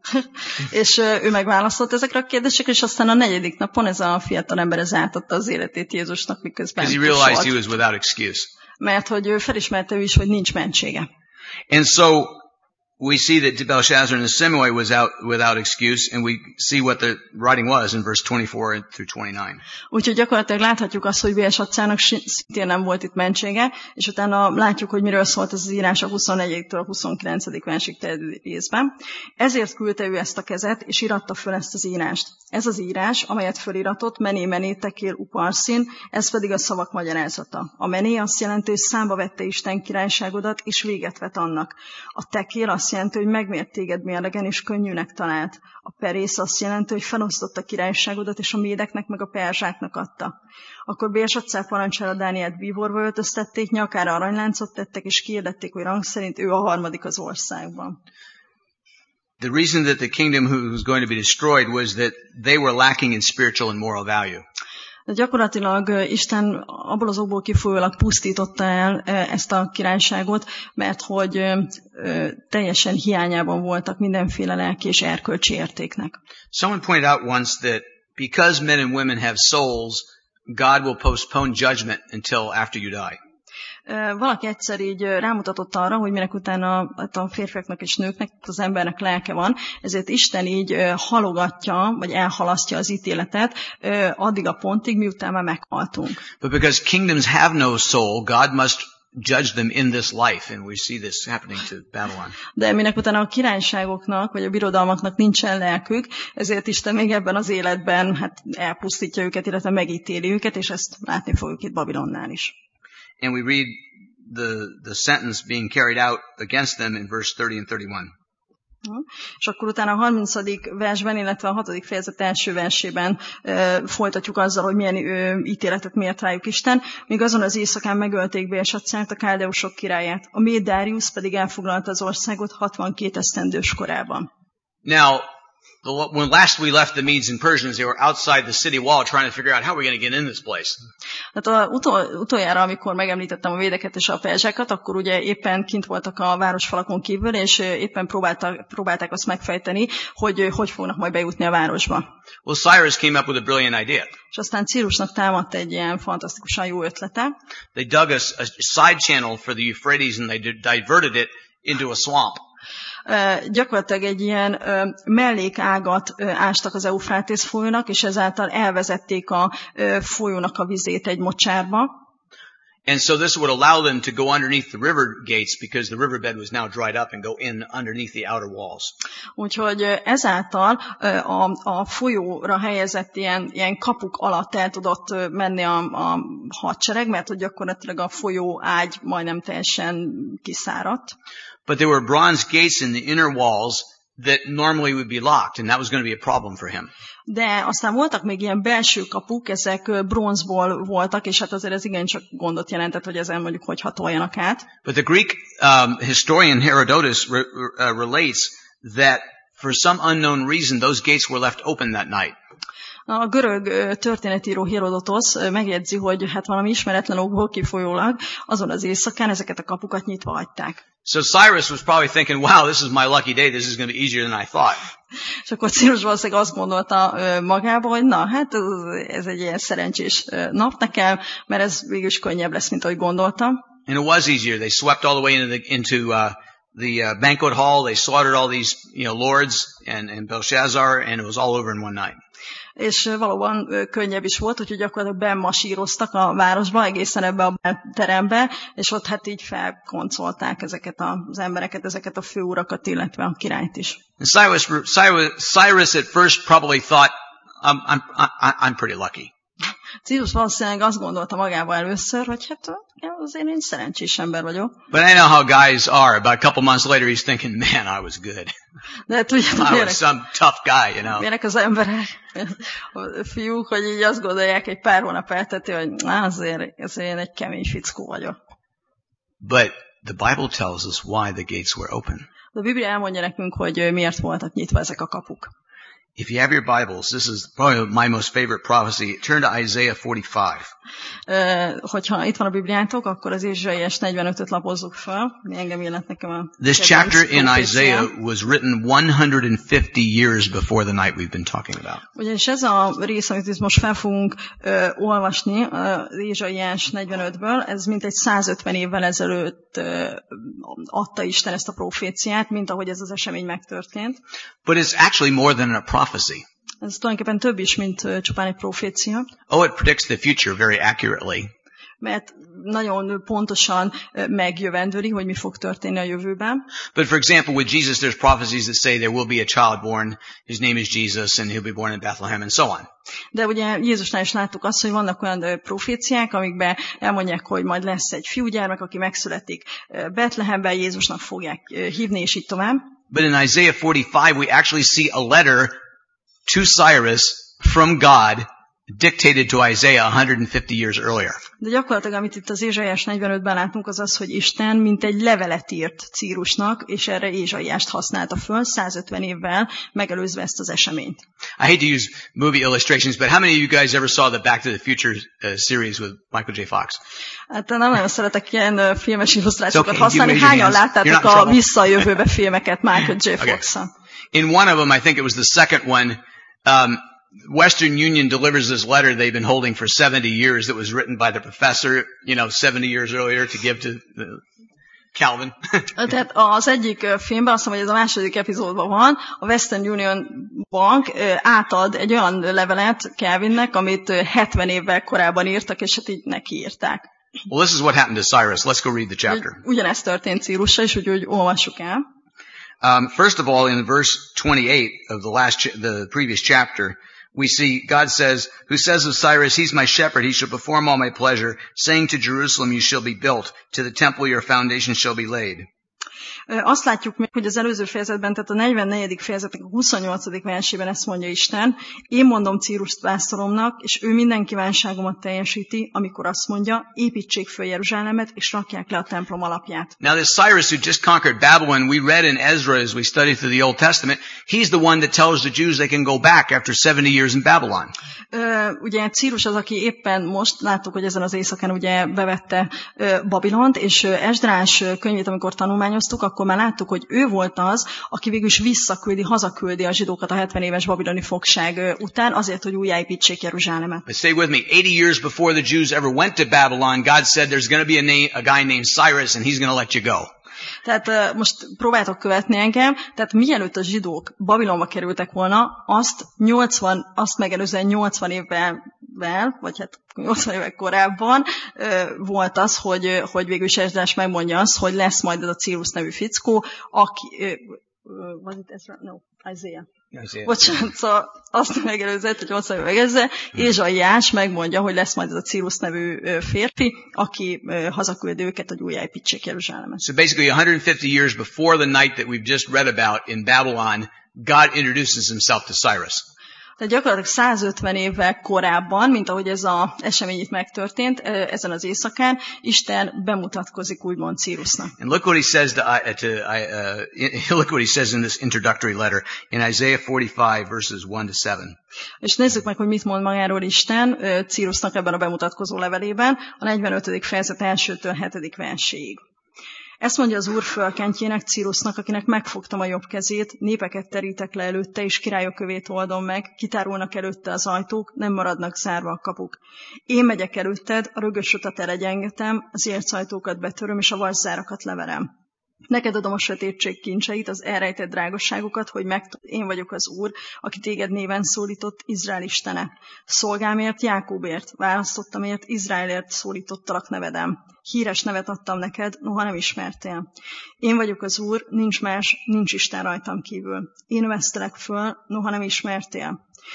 Speaker 2: És ő megválaszolt ezekre a kérdésekre, és aztán a 4. napon ez a fiatal ember átadta az életét Jézusnak, miközben
Speaker 1: Because he realized he was without excuse.
Speaker 2: Mert hogy ő felismerte ő is, hogy nincs mentsége.
Speaker 1: And so we see that Belshazzar and the Semoi was without excuse, and we see what the writing was in verse 24 through 29.
Speaker 2: Úgyhogy gyakorlatilag láthatjuk azt, hogy Belsazzárnak szintén nem volt itt mentsége, és utána látjuk, hogy miről szólt az írás a 24-től a 29. versig terjedő részben. Ezért küldte ő ezt a kezet, és iratta föl ezt az írást. Ez az írás, amelyet föliratott, mené tekél uparszín, ez pedig a szavak magyarázata. A mené azt jelenti, hogy számba vette Isten királyságodat, és véget vet annak. A tekél azt jelenti, hogy megmért téged mérlegen, és könnyűnek talált. A perész azt jelenti, hogy felosztotta királyságodat, és a médeknek meg a perzsáknak adta. Akkor Belsazzár parancsára Dánielt bíborba öltöztették, nyakára aranyláncot tettek, és kiirdették, hogy rang szerint ő a 3. az országban.
Speaker 1: The reason that the kingdom was going to be destroyed was that they were lacking in spiritual and moral value.
Speaker 2: De gyakorlatilag Isten abból az okból kifolyólag pusztította el ezt a királyságot, mert hogy teljesen hiányában voltak mindenféle lelki és erkölcsi értéknek.
Speaker 1: Someone pointed out once that because men and women have souls, God will postpone judgment until after you die.
Speaker 2: Valaki egyszer így rámutatott arra, hogy minek utána a férfiaknak és nőknek, az embernek lelke van, ezért Isten így halogatja, vagy elhalasztja az ítéletet addig a pontig, miután már meghaltunk.
Speaker 1: But because kingdoms have no soul, God must judge them in this life, and we see this happening to Babylon.
Speaker 2: De minek utána a királyságoknak, vagy a birodalmaknak nincsen lelkük, ezért Isten még ebben az életben elpusztítja őket, illetve megítéli őket, és ezt látni fogjuk itt Babilonnál is.
Speaker 1: And we read the sentence being carried out against them in verse 30 and 31.
Speaker 2: És akkor utána a 30. versben, illetve a 6. fejezet első versében folytatjuk azzal, hogy milyen ítéletet mért rájuk Isten. Míg azon az éjszakán megölték Belsazzart, a káldeusok királyát. A méd Dáriusz pedig elfoglalta az országot 62 esztendős korában.
Speaker 1: Now, when last we left the Medes and Persians, they were outside the city wall trying to figure out how we're going to get in this place.
Speaker 2: Hát utoljára, amikor megemlítettem a védeket és a perzsákat, akkor ugye éppen kint voltak a városfalakon kívül, és éppen próbálták azt megfejteni, hogy fognak majd bejutni a városba.
Speaker 1: Well, Cyrus came up with a brilliant idea.
Speaker 2: És aztán Círusnak támadt egy ilyen fantasztikusan jó ötlete.
Speaker 1: They dug a side channel for the Euphrates and they diverted it into a swamp.
Speaker 2: Gyakorlatilag egy ilyen mellékágat ástak az Eufrátész folyónak, és ezáltal elvezették a folyónak a vizét egy mocsárba.
Speaker 1: And so this would allow them to go underneath the river gates because the riverbed was now dried up and go in underneath the outer walls.
Speaker 2: Úgyhogy ezáltal a folyóra helyezett ilyen kapuk alatt el tudott menni a hadsereg, mert hogy gyakorlatilag a folyó ágy majdnem teljesen kiszáradt.
Speaker 1: But there were bronze gates in the inner walls that normally would be locked, and that was going to be a problem for him.
Speaker 2: De aztán voltak még ilyen belső kapuk, ezek bronzból voltak, és hát azért ez igencsak gondot jelentett, hogy ezen mondjuk hogy hatoljanak át.
Speaker 1: But the Greek historian Herodotus relates that for some unknown reason those gates were left open that night.
Speaker 2: A görög történetíró Herodotos megjegyzi, hogy hát valami ismeretlen okból kifolyólag azon az éjszakán ezeket a kapukat nyitva hagyták.
Speaker 1: So Cyrus was probably thinking, wow, this is my lucky day, this is going to be easier than I thought.
Speaker 2: És akkor Círus valószínűleg azt gondolta magába, hogy na, hát ez egy ilyen szerencsés nap nekem, mert ez végülis könnyebb lesz, mint ahogy gondoltam.
Speaker 1: And it was easier. They swept all the way into the banquet hall, they slaughtered all these, lords and Belshazzar, and it was all over in one night.
Speaker 2: És valóban könnyebb is volt, úgyhogy gyakorlatilag bemasíroztak a városba, egészen ebbe a terembe, és ott hát így felkoncolták ezeket az embereket, ezeket a főurakat, illetve a királyt is.
Speaker 1: Cyrus at first probably thought, I'm pretty lucky.
Speaker 2: Círus valószínűleg azt gondolta magával először, hogy hát azért én szerencsés ember vagyok.
Speaker 1: But I know how guys are. About a couple months later, he's thinking, man, I was good.
Speaker 2: De tudjátok,
Speaker 1: I was some tough guy, you know.
Speaker 2: milyenek az emberek, a fiúk, hogy így azt gondolják egy pár hónap eltelti, hogy azért én egy kemény fickó vagyok.
Speaker 1: But the Bible tells us why the gates were open.
Speaker 2: De a Biblia elmondja nekünk, hogy miért voltak nyitva ezek a kapuk.
Speaker 1: If you have your Bibles, this is probably my most favorite prophecy. Turn to Isaiah 45.
Speaker 2: Hogyha itt van a Bibliátok, akkor az Ézsaiás 45-öt lapozzuk fel. Engem illet nekem a
Speaker 1: This chapter in Isaiah was written 150 years before the night we've been talking about.
Speaker 2: Ugyanis ez a rész, amit itt most fel fogunk olvasni az Ézsaiás 45-ből, ez mintegy 150 évvel ezelőtt adta Isten ezt a proféciát, mint ahogy ez az esemény megtörtént.
Speaker 1: But it's actually more than a prophecy.
Speaker 2: Ez tulajdonképpen több is, mint csupán egy profécia.
Speaker 1: Oh, it predicts the future very accurately.
Speaker 2: Mert nagyon pontosan megjövendőli, hogy mi fog történni a jövőben.
Speaker 1: But for example, with Jesus, there's prophecies that say there will be a child born, his name is Jesus, and he'll be born in Bethlehem, and so on.
Speaker 2: De ugye Jézusnál is láttuk azt, hogy vannak olyan proféciák, amikben elmondják, hogy majd lesz egy fiúgyermek, aki megszületik Betlehemben, Jézusnak fogják hívni, és így tovább.
Speaker 1: But in Isaiah 45, we actually see a letter to Cyrus from God dictated to Isaiah 150 years earlier.
Speaker 2: De gyakorlatilag, amit itt az Ézsaiás 45-ben látunk, az az, hogy Isten mint egy levelet írt Círusnak, és erre Ézsaiást használta föl 150 évvel, megelőzve ezt az eseményt.
Speaker 1: I hate to use movie illustrations, but how many of you guys ever saw the Back to the Future series with Michael J. Fox?
Speaker 2: Hát nem nagyon szeretek ilyen filmes illusztrációkat
Speaker 1: Okay,
Speaker 2: használni. Hányan láttátok a Vissza a jövőbe filmeket Michael J. Fox-szal?
Speaker 1: In one of them, I think it was the second one, Western Union delivers this letter they've been holding for 70 years that was written by the professor, 70 years earlier to give to Calvin.
Speaker 2: Tehát az egyik filmben, azt hiszem, hogy ez a második epizódban van, a Western Union Bank átad egy olyan levelet Calvinnek, amit 70 évvel korábban írtak, és hát így nekiírták.
Speaker 1: Well, this is what happened to Cyrus. Let's go read the chapter.
Speaker 2: Ugyanezt történt Círussal, és úgyhogy olvassuk el.
Speaker 1: First of all, in verse 28 of the previous chapter, we see God says, who says of Cyrus, he's my shepherd, he shall perform all my pleasure, saying to Jerusalem, you shall be built, to the temple your foundation shall be laid.
Speaker 2: Azt látjuk meg, hogy az előző fejezetben, tehát a 44. fejezetnek a 28. versében ezt mondja Isten, én mondom Círust vászoromnak, és ő minden kívánságomat teljesíti, amikor azt mondja, építsék föl Jeruzsálemet, és rakják le a templom alapját.
Speaker 1: Now this Cyrus who just conquered Babylon, we read in Ezra as we studied through the Old Testament, he's the one that tells the Jews they can go back after 70 years in Babylon.
Speaker 2: Ugye Círus az, aki éppen most láttuk, hogy ezen az éjszakán ugye bevette Babilont, és Esdrás könyvét, amikor tanulmányoztuk, akkor már láttuk, hogy ő volt az, aki végül is hazaküldi a zsidókat a 70 éves babiloni fogság után, azért, hogy újjáépítsék Jeruzsálemet.
Speaker 1: But stay with me. 80 years before the Jews ever went to Babylon, God said there's going to be a guy named Cyrus and he's going to let you go.
Speaker 2: Tehát most próbáltok követni engem, tehát mielőtt a zsidók Babilonba kerültek volna, azt megelőzően 80 évvel, vagy hát 80 évek korábban volt az, hogy végül is Esdrás megmondja azt, hogy lesz majd ez a Círus nevű fickó, aki... Isaiah. Bocsánat, szóval azt megelőzött, hogy 80 évvel megelőzve, Ézsaiás megmondja, hogy lesz majd ez a Círus nevű férfi, aki hazaküldi őket, hogy újjáépítsék Jeruzsálemet.
Speaker 1: So basically 150 years before the night that we've just read about in Babylon, God introduces himself to Cyrus.
Speaker 2: Tehát gyakorlatilag 150 évvel korábban, mint ahogy ez az esemény itt megtörtént, ezen az éjszakán, Isten bemutatkozik úgymond Círusnak.
Speaker 1: And look what he says look what he says in this introductory letter in Isaiah 45 verses 1 to 7.
Speaker 2: És nézzük meg, hogy mit mond magáról Isten Círusnak ebben a bemutatkozó levelében, a 45. fejezet 1-től 7. verséig. Ezt mondja az Úr fölkentjének, Círusnak, akinek megfogtam a jobb kezét, népeket terítek le előtte, és királyok övét oldom meg, kitárulnak előtte az ajtók, nem maradnak zárva a kapuk. Én megyek előtted, a rögös utat elegyengítem, az ércajtókat betöröm, és a vaszárakat leverem. Neked adom a sötétség kincseit, az elrejtett drágosságokat, hogy én vagyok az Úr, aki téged néven szólított, Izrael istene. Szolgámért, Jákóbért, választottamért, Izraelért szólítottalak nevedem. Híres nevet adtam neked, noha nem ismertél. Én vagyok az Úr, nincs más, nincs Isten rajtam kívül. Én vesztelek föl, noha nem ismertél.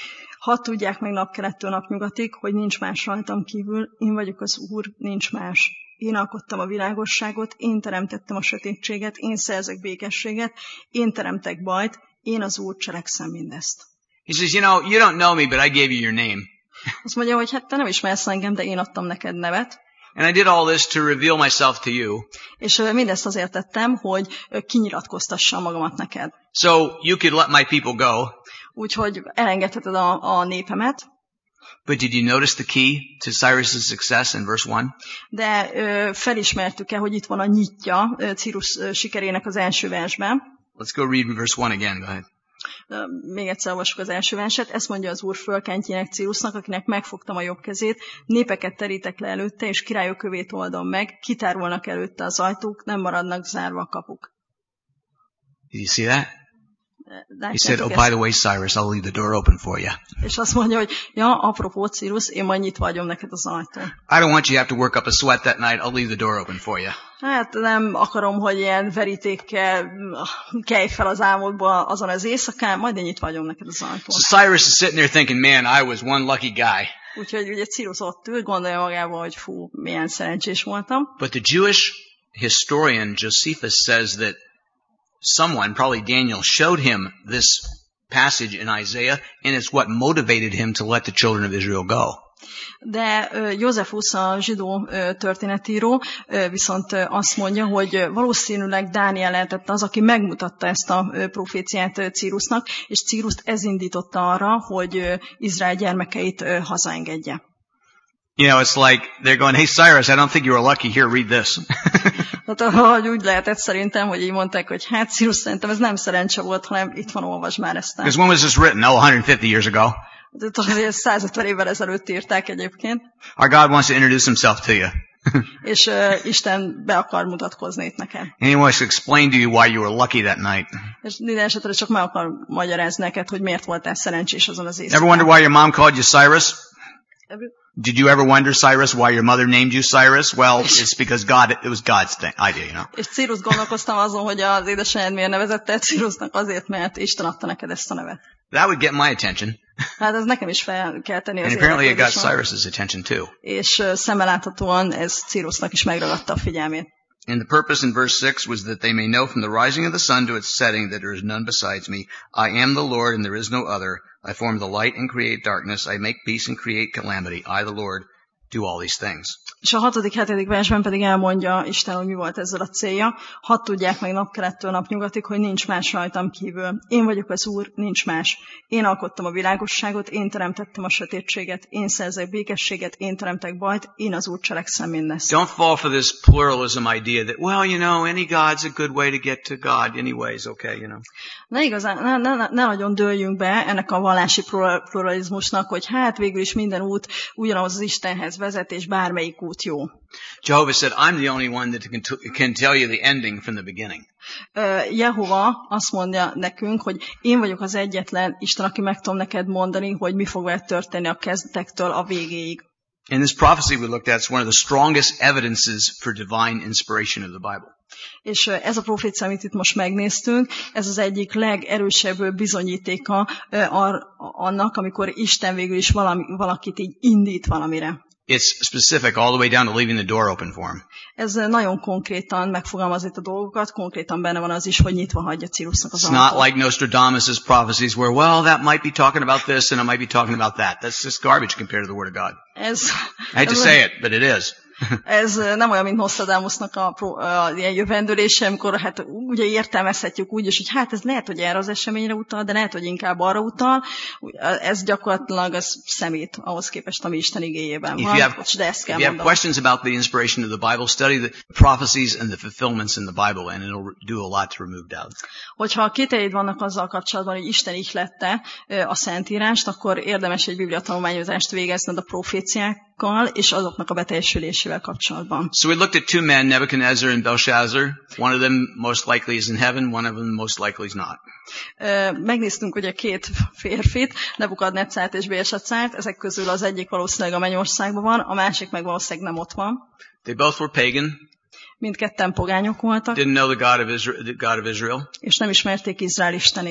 Speaker 2: Hadd tudják meg napkelettől napnyugatig, hogy nincs más rajtam kívül, én vagyok az Úr, nincs más. Én alkottam a világosságot, én teremtettem a sötétséget, én szerzek békességet, én teremtek bajt, én az Úr cselekszem mindezt.
Speaker 1: He says, you don't know me, but I gave you your name.
Speaker 2: Azt mondja, hogy hát te nem ismersz engem, de én adtam neked nevet.
Speaker 1: And I did all this to reveal myself to you.
Speaker 2: És mindezt azért tettem, hogy kinyilatkoztassam magamat neked.
Speaker 1: So you could let my people go.
Speaker 2: Úgyhogy elengedheted a népemet.
Speaker 1: But did you notice the key to Cyrus's success in verse 1?
Speaker 2: De felismertük-e, hogy itt van a nyitja Círus sikerének az első versben?
Speaker 1: Let's go read verse 1 again. Go ahead.
Speaker 2: Még egyszer olvassuk az első verset. Ezt mondja az Úr fölkentjének Círusnak, akinek megfogtam a jobb kezét, népeket terítek le előtte, és királyok kövét oldom meg, kitárulnak előtte az ajtók, nem maradnak zárva a kapuk.
Speaker 1: Did you see that? He said, oh, by the way, Cyrus, I'll leave the door open for you.
Speaker 2: És azt mondja, hogy ja, apropó, Círus, én majd nyitva hagyom neked az ajtón.
Speaker 1: I don't want you to have to work up a sweat that night. I'll leave the door open for you.
Speaker 2: Hát nem akarom, hogy ilyen verítékkel kelj fel az álmodba azon az éjszakán, majd én nyitva hagyom neked az ajtón.
Speaker 1: So Cyrus is sitting there thinking, man, I was one lucky guy.
Speaker 2: Úgyhogy ugye Círus ott ül, gondolja magában, hogy fú, milyen szerencsés voltam.
Speaker 1: But the Jewish historian Josephus says that someone, probably Daniel, showed him this passage in Isaiah, and it's what motivated him to let the children of Israel go.
Speaker 2: De Józsefus, a zsidó történetíró, viszont azt mondja, hogy valószínűleg Dániel lehetett az, aki megmutatta ezt a proféciát Círusnak, és Círust ez indította arra, hogy Izrael gyermekeit hazaengedje.
Speaker 1: You know, it's like they're going, hey Cyrus, I don't think you were lucky. Here, read this.
Speaker 2: Tehát úgy lehetett szerintem, hogy így mondták, hogy hát Círus, szerintem ez nem szerencse volt, hanem itt van, olvasd már ezt.
Speaker 1: Because when was this written? Oh, 150 years ago.
Speaker 2: 150 évvel ezelőtt írták egyébként.
Speaker 1: Our God wants to introduce himself to you.
Speaker 2: És Isten be akar mutatkozni itt neked.
Speaker 1: And he wants to explain to you why you were lucky that night.
Speaker 2: És minden esetre csak meg akar magyarázni neked, hogy miért voltál szerencsés azon az éjszakán.
Speaker 1: Ever wonder why your mom called you Cyrus? Did you ever wonder, Cyrus, why your mother named you Cyrus? Well, it's because it was God's idea, you know.
Speaker 2: És Círus, gondolkoztam azon, hogy az édesanyád miért nevezett el Círusnak, azért, mert Isten adta neked ezt a nevet.
Speaker 1: That would get my attention.
Speaker 2: Hát ez nekem is fel kell tenni az
Speaker 1: And apparently it got Cyrus's attention too.
Speaker 2: És szemmel láthatóan ez Círusnak is megragadta a figyelmét.
Speaker 1: And the purpose in verse 6 was that they may know from the rising of the sun to its setting that there is none besides me. I am the Lord and there is no other. I form the light and create darkness. I make peace and create calamity. I, the Lord, do all these things.
Speaker 2: És a 6.-7. versben pedig elmondja Isten, hogy mi volt ezzel a célja. Hadd tudják meg napkelettől napnyugatig, hogy nincs más rajtam kívül. Én vagyok az Úr, nincs más. Én alkottam a világosságot, én teremtettem a sötétséget, én szerzek békességet, én teremtek bajt, én az Úr cselekszem mindezt.
Speaker 1: Don't fall for this pluralism idea that, well, you know, any God's a good way to get to God anyways, okay, you know.
Speaker 2: Ne nagyon dőljünk be ennek a vallási pluralizmusnak, hogy hát végül is minden út ugyanaz az Istenhez vezet, és bármelyik út jó.
Speaker 1: Jehovah said, I'm the only one that can tell you the ending from the beginning.
Speaker 2: Jehova azt mondja nekünk, hogy én vagyok az egyetlen Isten, aki meg tudom neked mondani, hogy mi fog veled történni a kezdetektől a végéig.
Speaker 1: And this prophecy we looked at is one of the strongest evidences for divine inspiration of the Bible.
Speaker 2: És ez a profécia, amit itt most megnéztünk, ez az egyik legerősebb bizonyítéka annak, amikor Isten végül is valakit így indít valamire.
Speaker 1: It's specific all the way down to leaving the door open for him.
Speaker 2: Ez nagyon konkrétan megfogalmaz itt a dolgokat, konkrétan benne van az is, hogy nyitva hagyja Círusnak az
Speaker 1: It's
Speaker 2: ajtót.
Speaker 1: not like Nostradamus' prophecies where, well, that might be talking about this and it might be talking about that. That's just garbage compared to the Word of God. I hate to say it, but it is.
Speaker 2: Ez nem olyan, mint Nostradamusnak a ilyen jövendőlése, amikor hát ugye értelmezhetjük úgy is, hogy hát ez lehet, hogy erre az eseményre utal, de lehet, hogy inkább arra utal. Ez gyakorlatilag az szemét ahhoz képest, ami Isten igéjében van. De ezt kell mondanom.
Speaker 1: If you have questions about the inspiration of the Bible, study the prophecies and the fulfillments in the Bible, and it'll do a lot to remove doubt.
Speaker 2: Hogyha kételjeid vannak azzal kapcsolatban, hogy Isten ihlette a Szentírást, akkor érdemes egy bibliatanulmányozást végezned a proféciákkal és azoknak a beteljesülésével kapcsolatban.
Speaker 1: So we looked at two men, Nebuchadnezzar and Belshazzar. One of them most likely is in heaven, one of them most likely is not.
Speaker 2: Megnéztünk ugye két férfit, Nebukadneccárt és Belshazzart, ezek közül az egyik valószínűleg a mennyországban van, a másik meg valószínűleg nem ott van.
Speaker 1: They both were pagan.
Speaker 2: Mindketten pogányok voltak.
Speaker 1: Didn't know the God of Israel.
Speaker 2: És nem ismerték Izrael Istenét.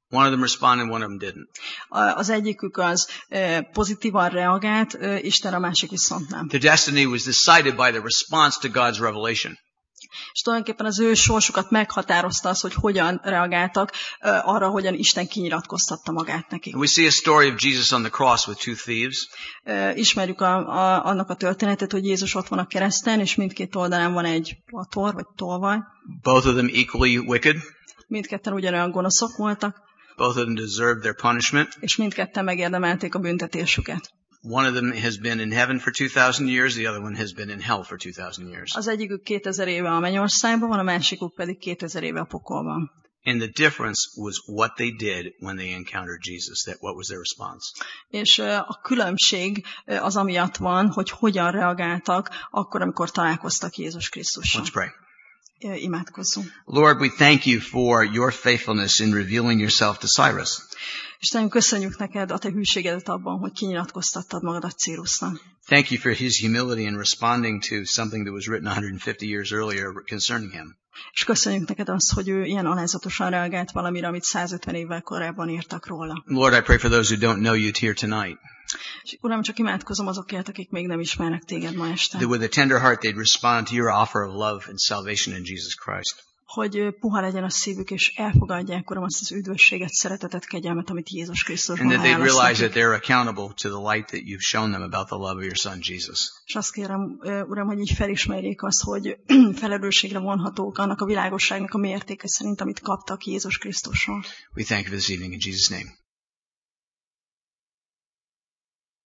Speaker 1: One of them responded, one of them didn't.
Speaker 2: Az egyikük az pozitívan reagált, Isten, a másik viszont nem.
Speaker 1: Their destiny was decided by the response to God's revelation.
Speaker 2: És tulajdonképpen az ő sorsukat meghatározta az, hogy hogyan reagáltak arra, hogyan Isten kinyilatkoztatta magát nekik.
Speaker 1: We see a story of Jesus on the cross with two thieves.
Speaker 2: Ismerjük annak a történetet, hogy Jézus ott van a kereszten, és mindkét oldalán van egy lator, vagy tolvaj.
Speaker 1: Both of them equally wicked.
Speaker 2: Mindketten ugyanolyan gonoszok voltak.
Speaker 1: Both of them deserved their punishment.
Speaker 2: És mindketten megérdemelték a büntetésüket.
Speaker 1: One of them has been in heaven for 2000 years, the other one has been in hell for 2000 years.
Speaker 2: Az egyikük 2000 éve a mennyországban van, a másikuk pedig 2000 éve a pokolban.
Speaker 1: And the difference was what they did when they encountered Jesus. What was their response?
Speaker 2: És a különbség az amiatt van, hogy hogyan reagáltak akkor, amikor találkoztak Jézus Krisztussal.
Speaker 1: Let's pray.
Speaker 2: Imádkozzunk.
Speaker 1: Lord, we thank you for your faithfulness in revealing yourself to Cyrus.
Speaker 2: Istenem, köszönjük neked a te hűségedet abban, hogy kinyilatkoztattad magadat Círusnak.
Speaker 1: Thank you for his humility in responding to something that was written 150 years earlier concerning him.
Speaker 2: És köszönjük neked azt, hogy ő ilyen alázatosan reagált valamire, amit 150 évvel korábban írtak róla.
Speaker 1: Lord, I pray for those who don't know you here tonight.
Speaker 2: És Uram, csak imádkozom azokért, akik még nem ismernek téged ma este.
Speaker 1: That with a tender heart they'd respond to your offer of love and salvation in Jesus Christ.
Speaker 2: Hogy puha legyen a szívük, és elfogadják, Uram, azt az üdvösséget, szeretetet, kegyelmet, amit Jézus Krisztusban
Speaker 1: ajánlasz nekik. And that they'd realize
Speaker 2: nekik.
Speaker 1: that they're accountable to the light that you've shown them about the love of your Son, Jesus.
Speaker 2: És azt kérem, Uram, hogy így felismerjék azt, hogy felelősségre vonhatók annak a világosságnak a mértéke szerint, amit kaptak Jézus Krisztusról.
Speaker 1: We thank you for this evening in Jesus' name.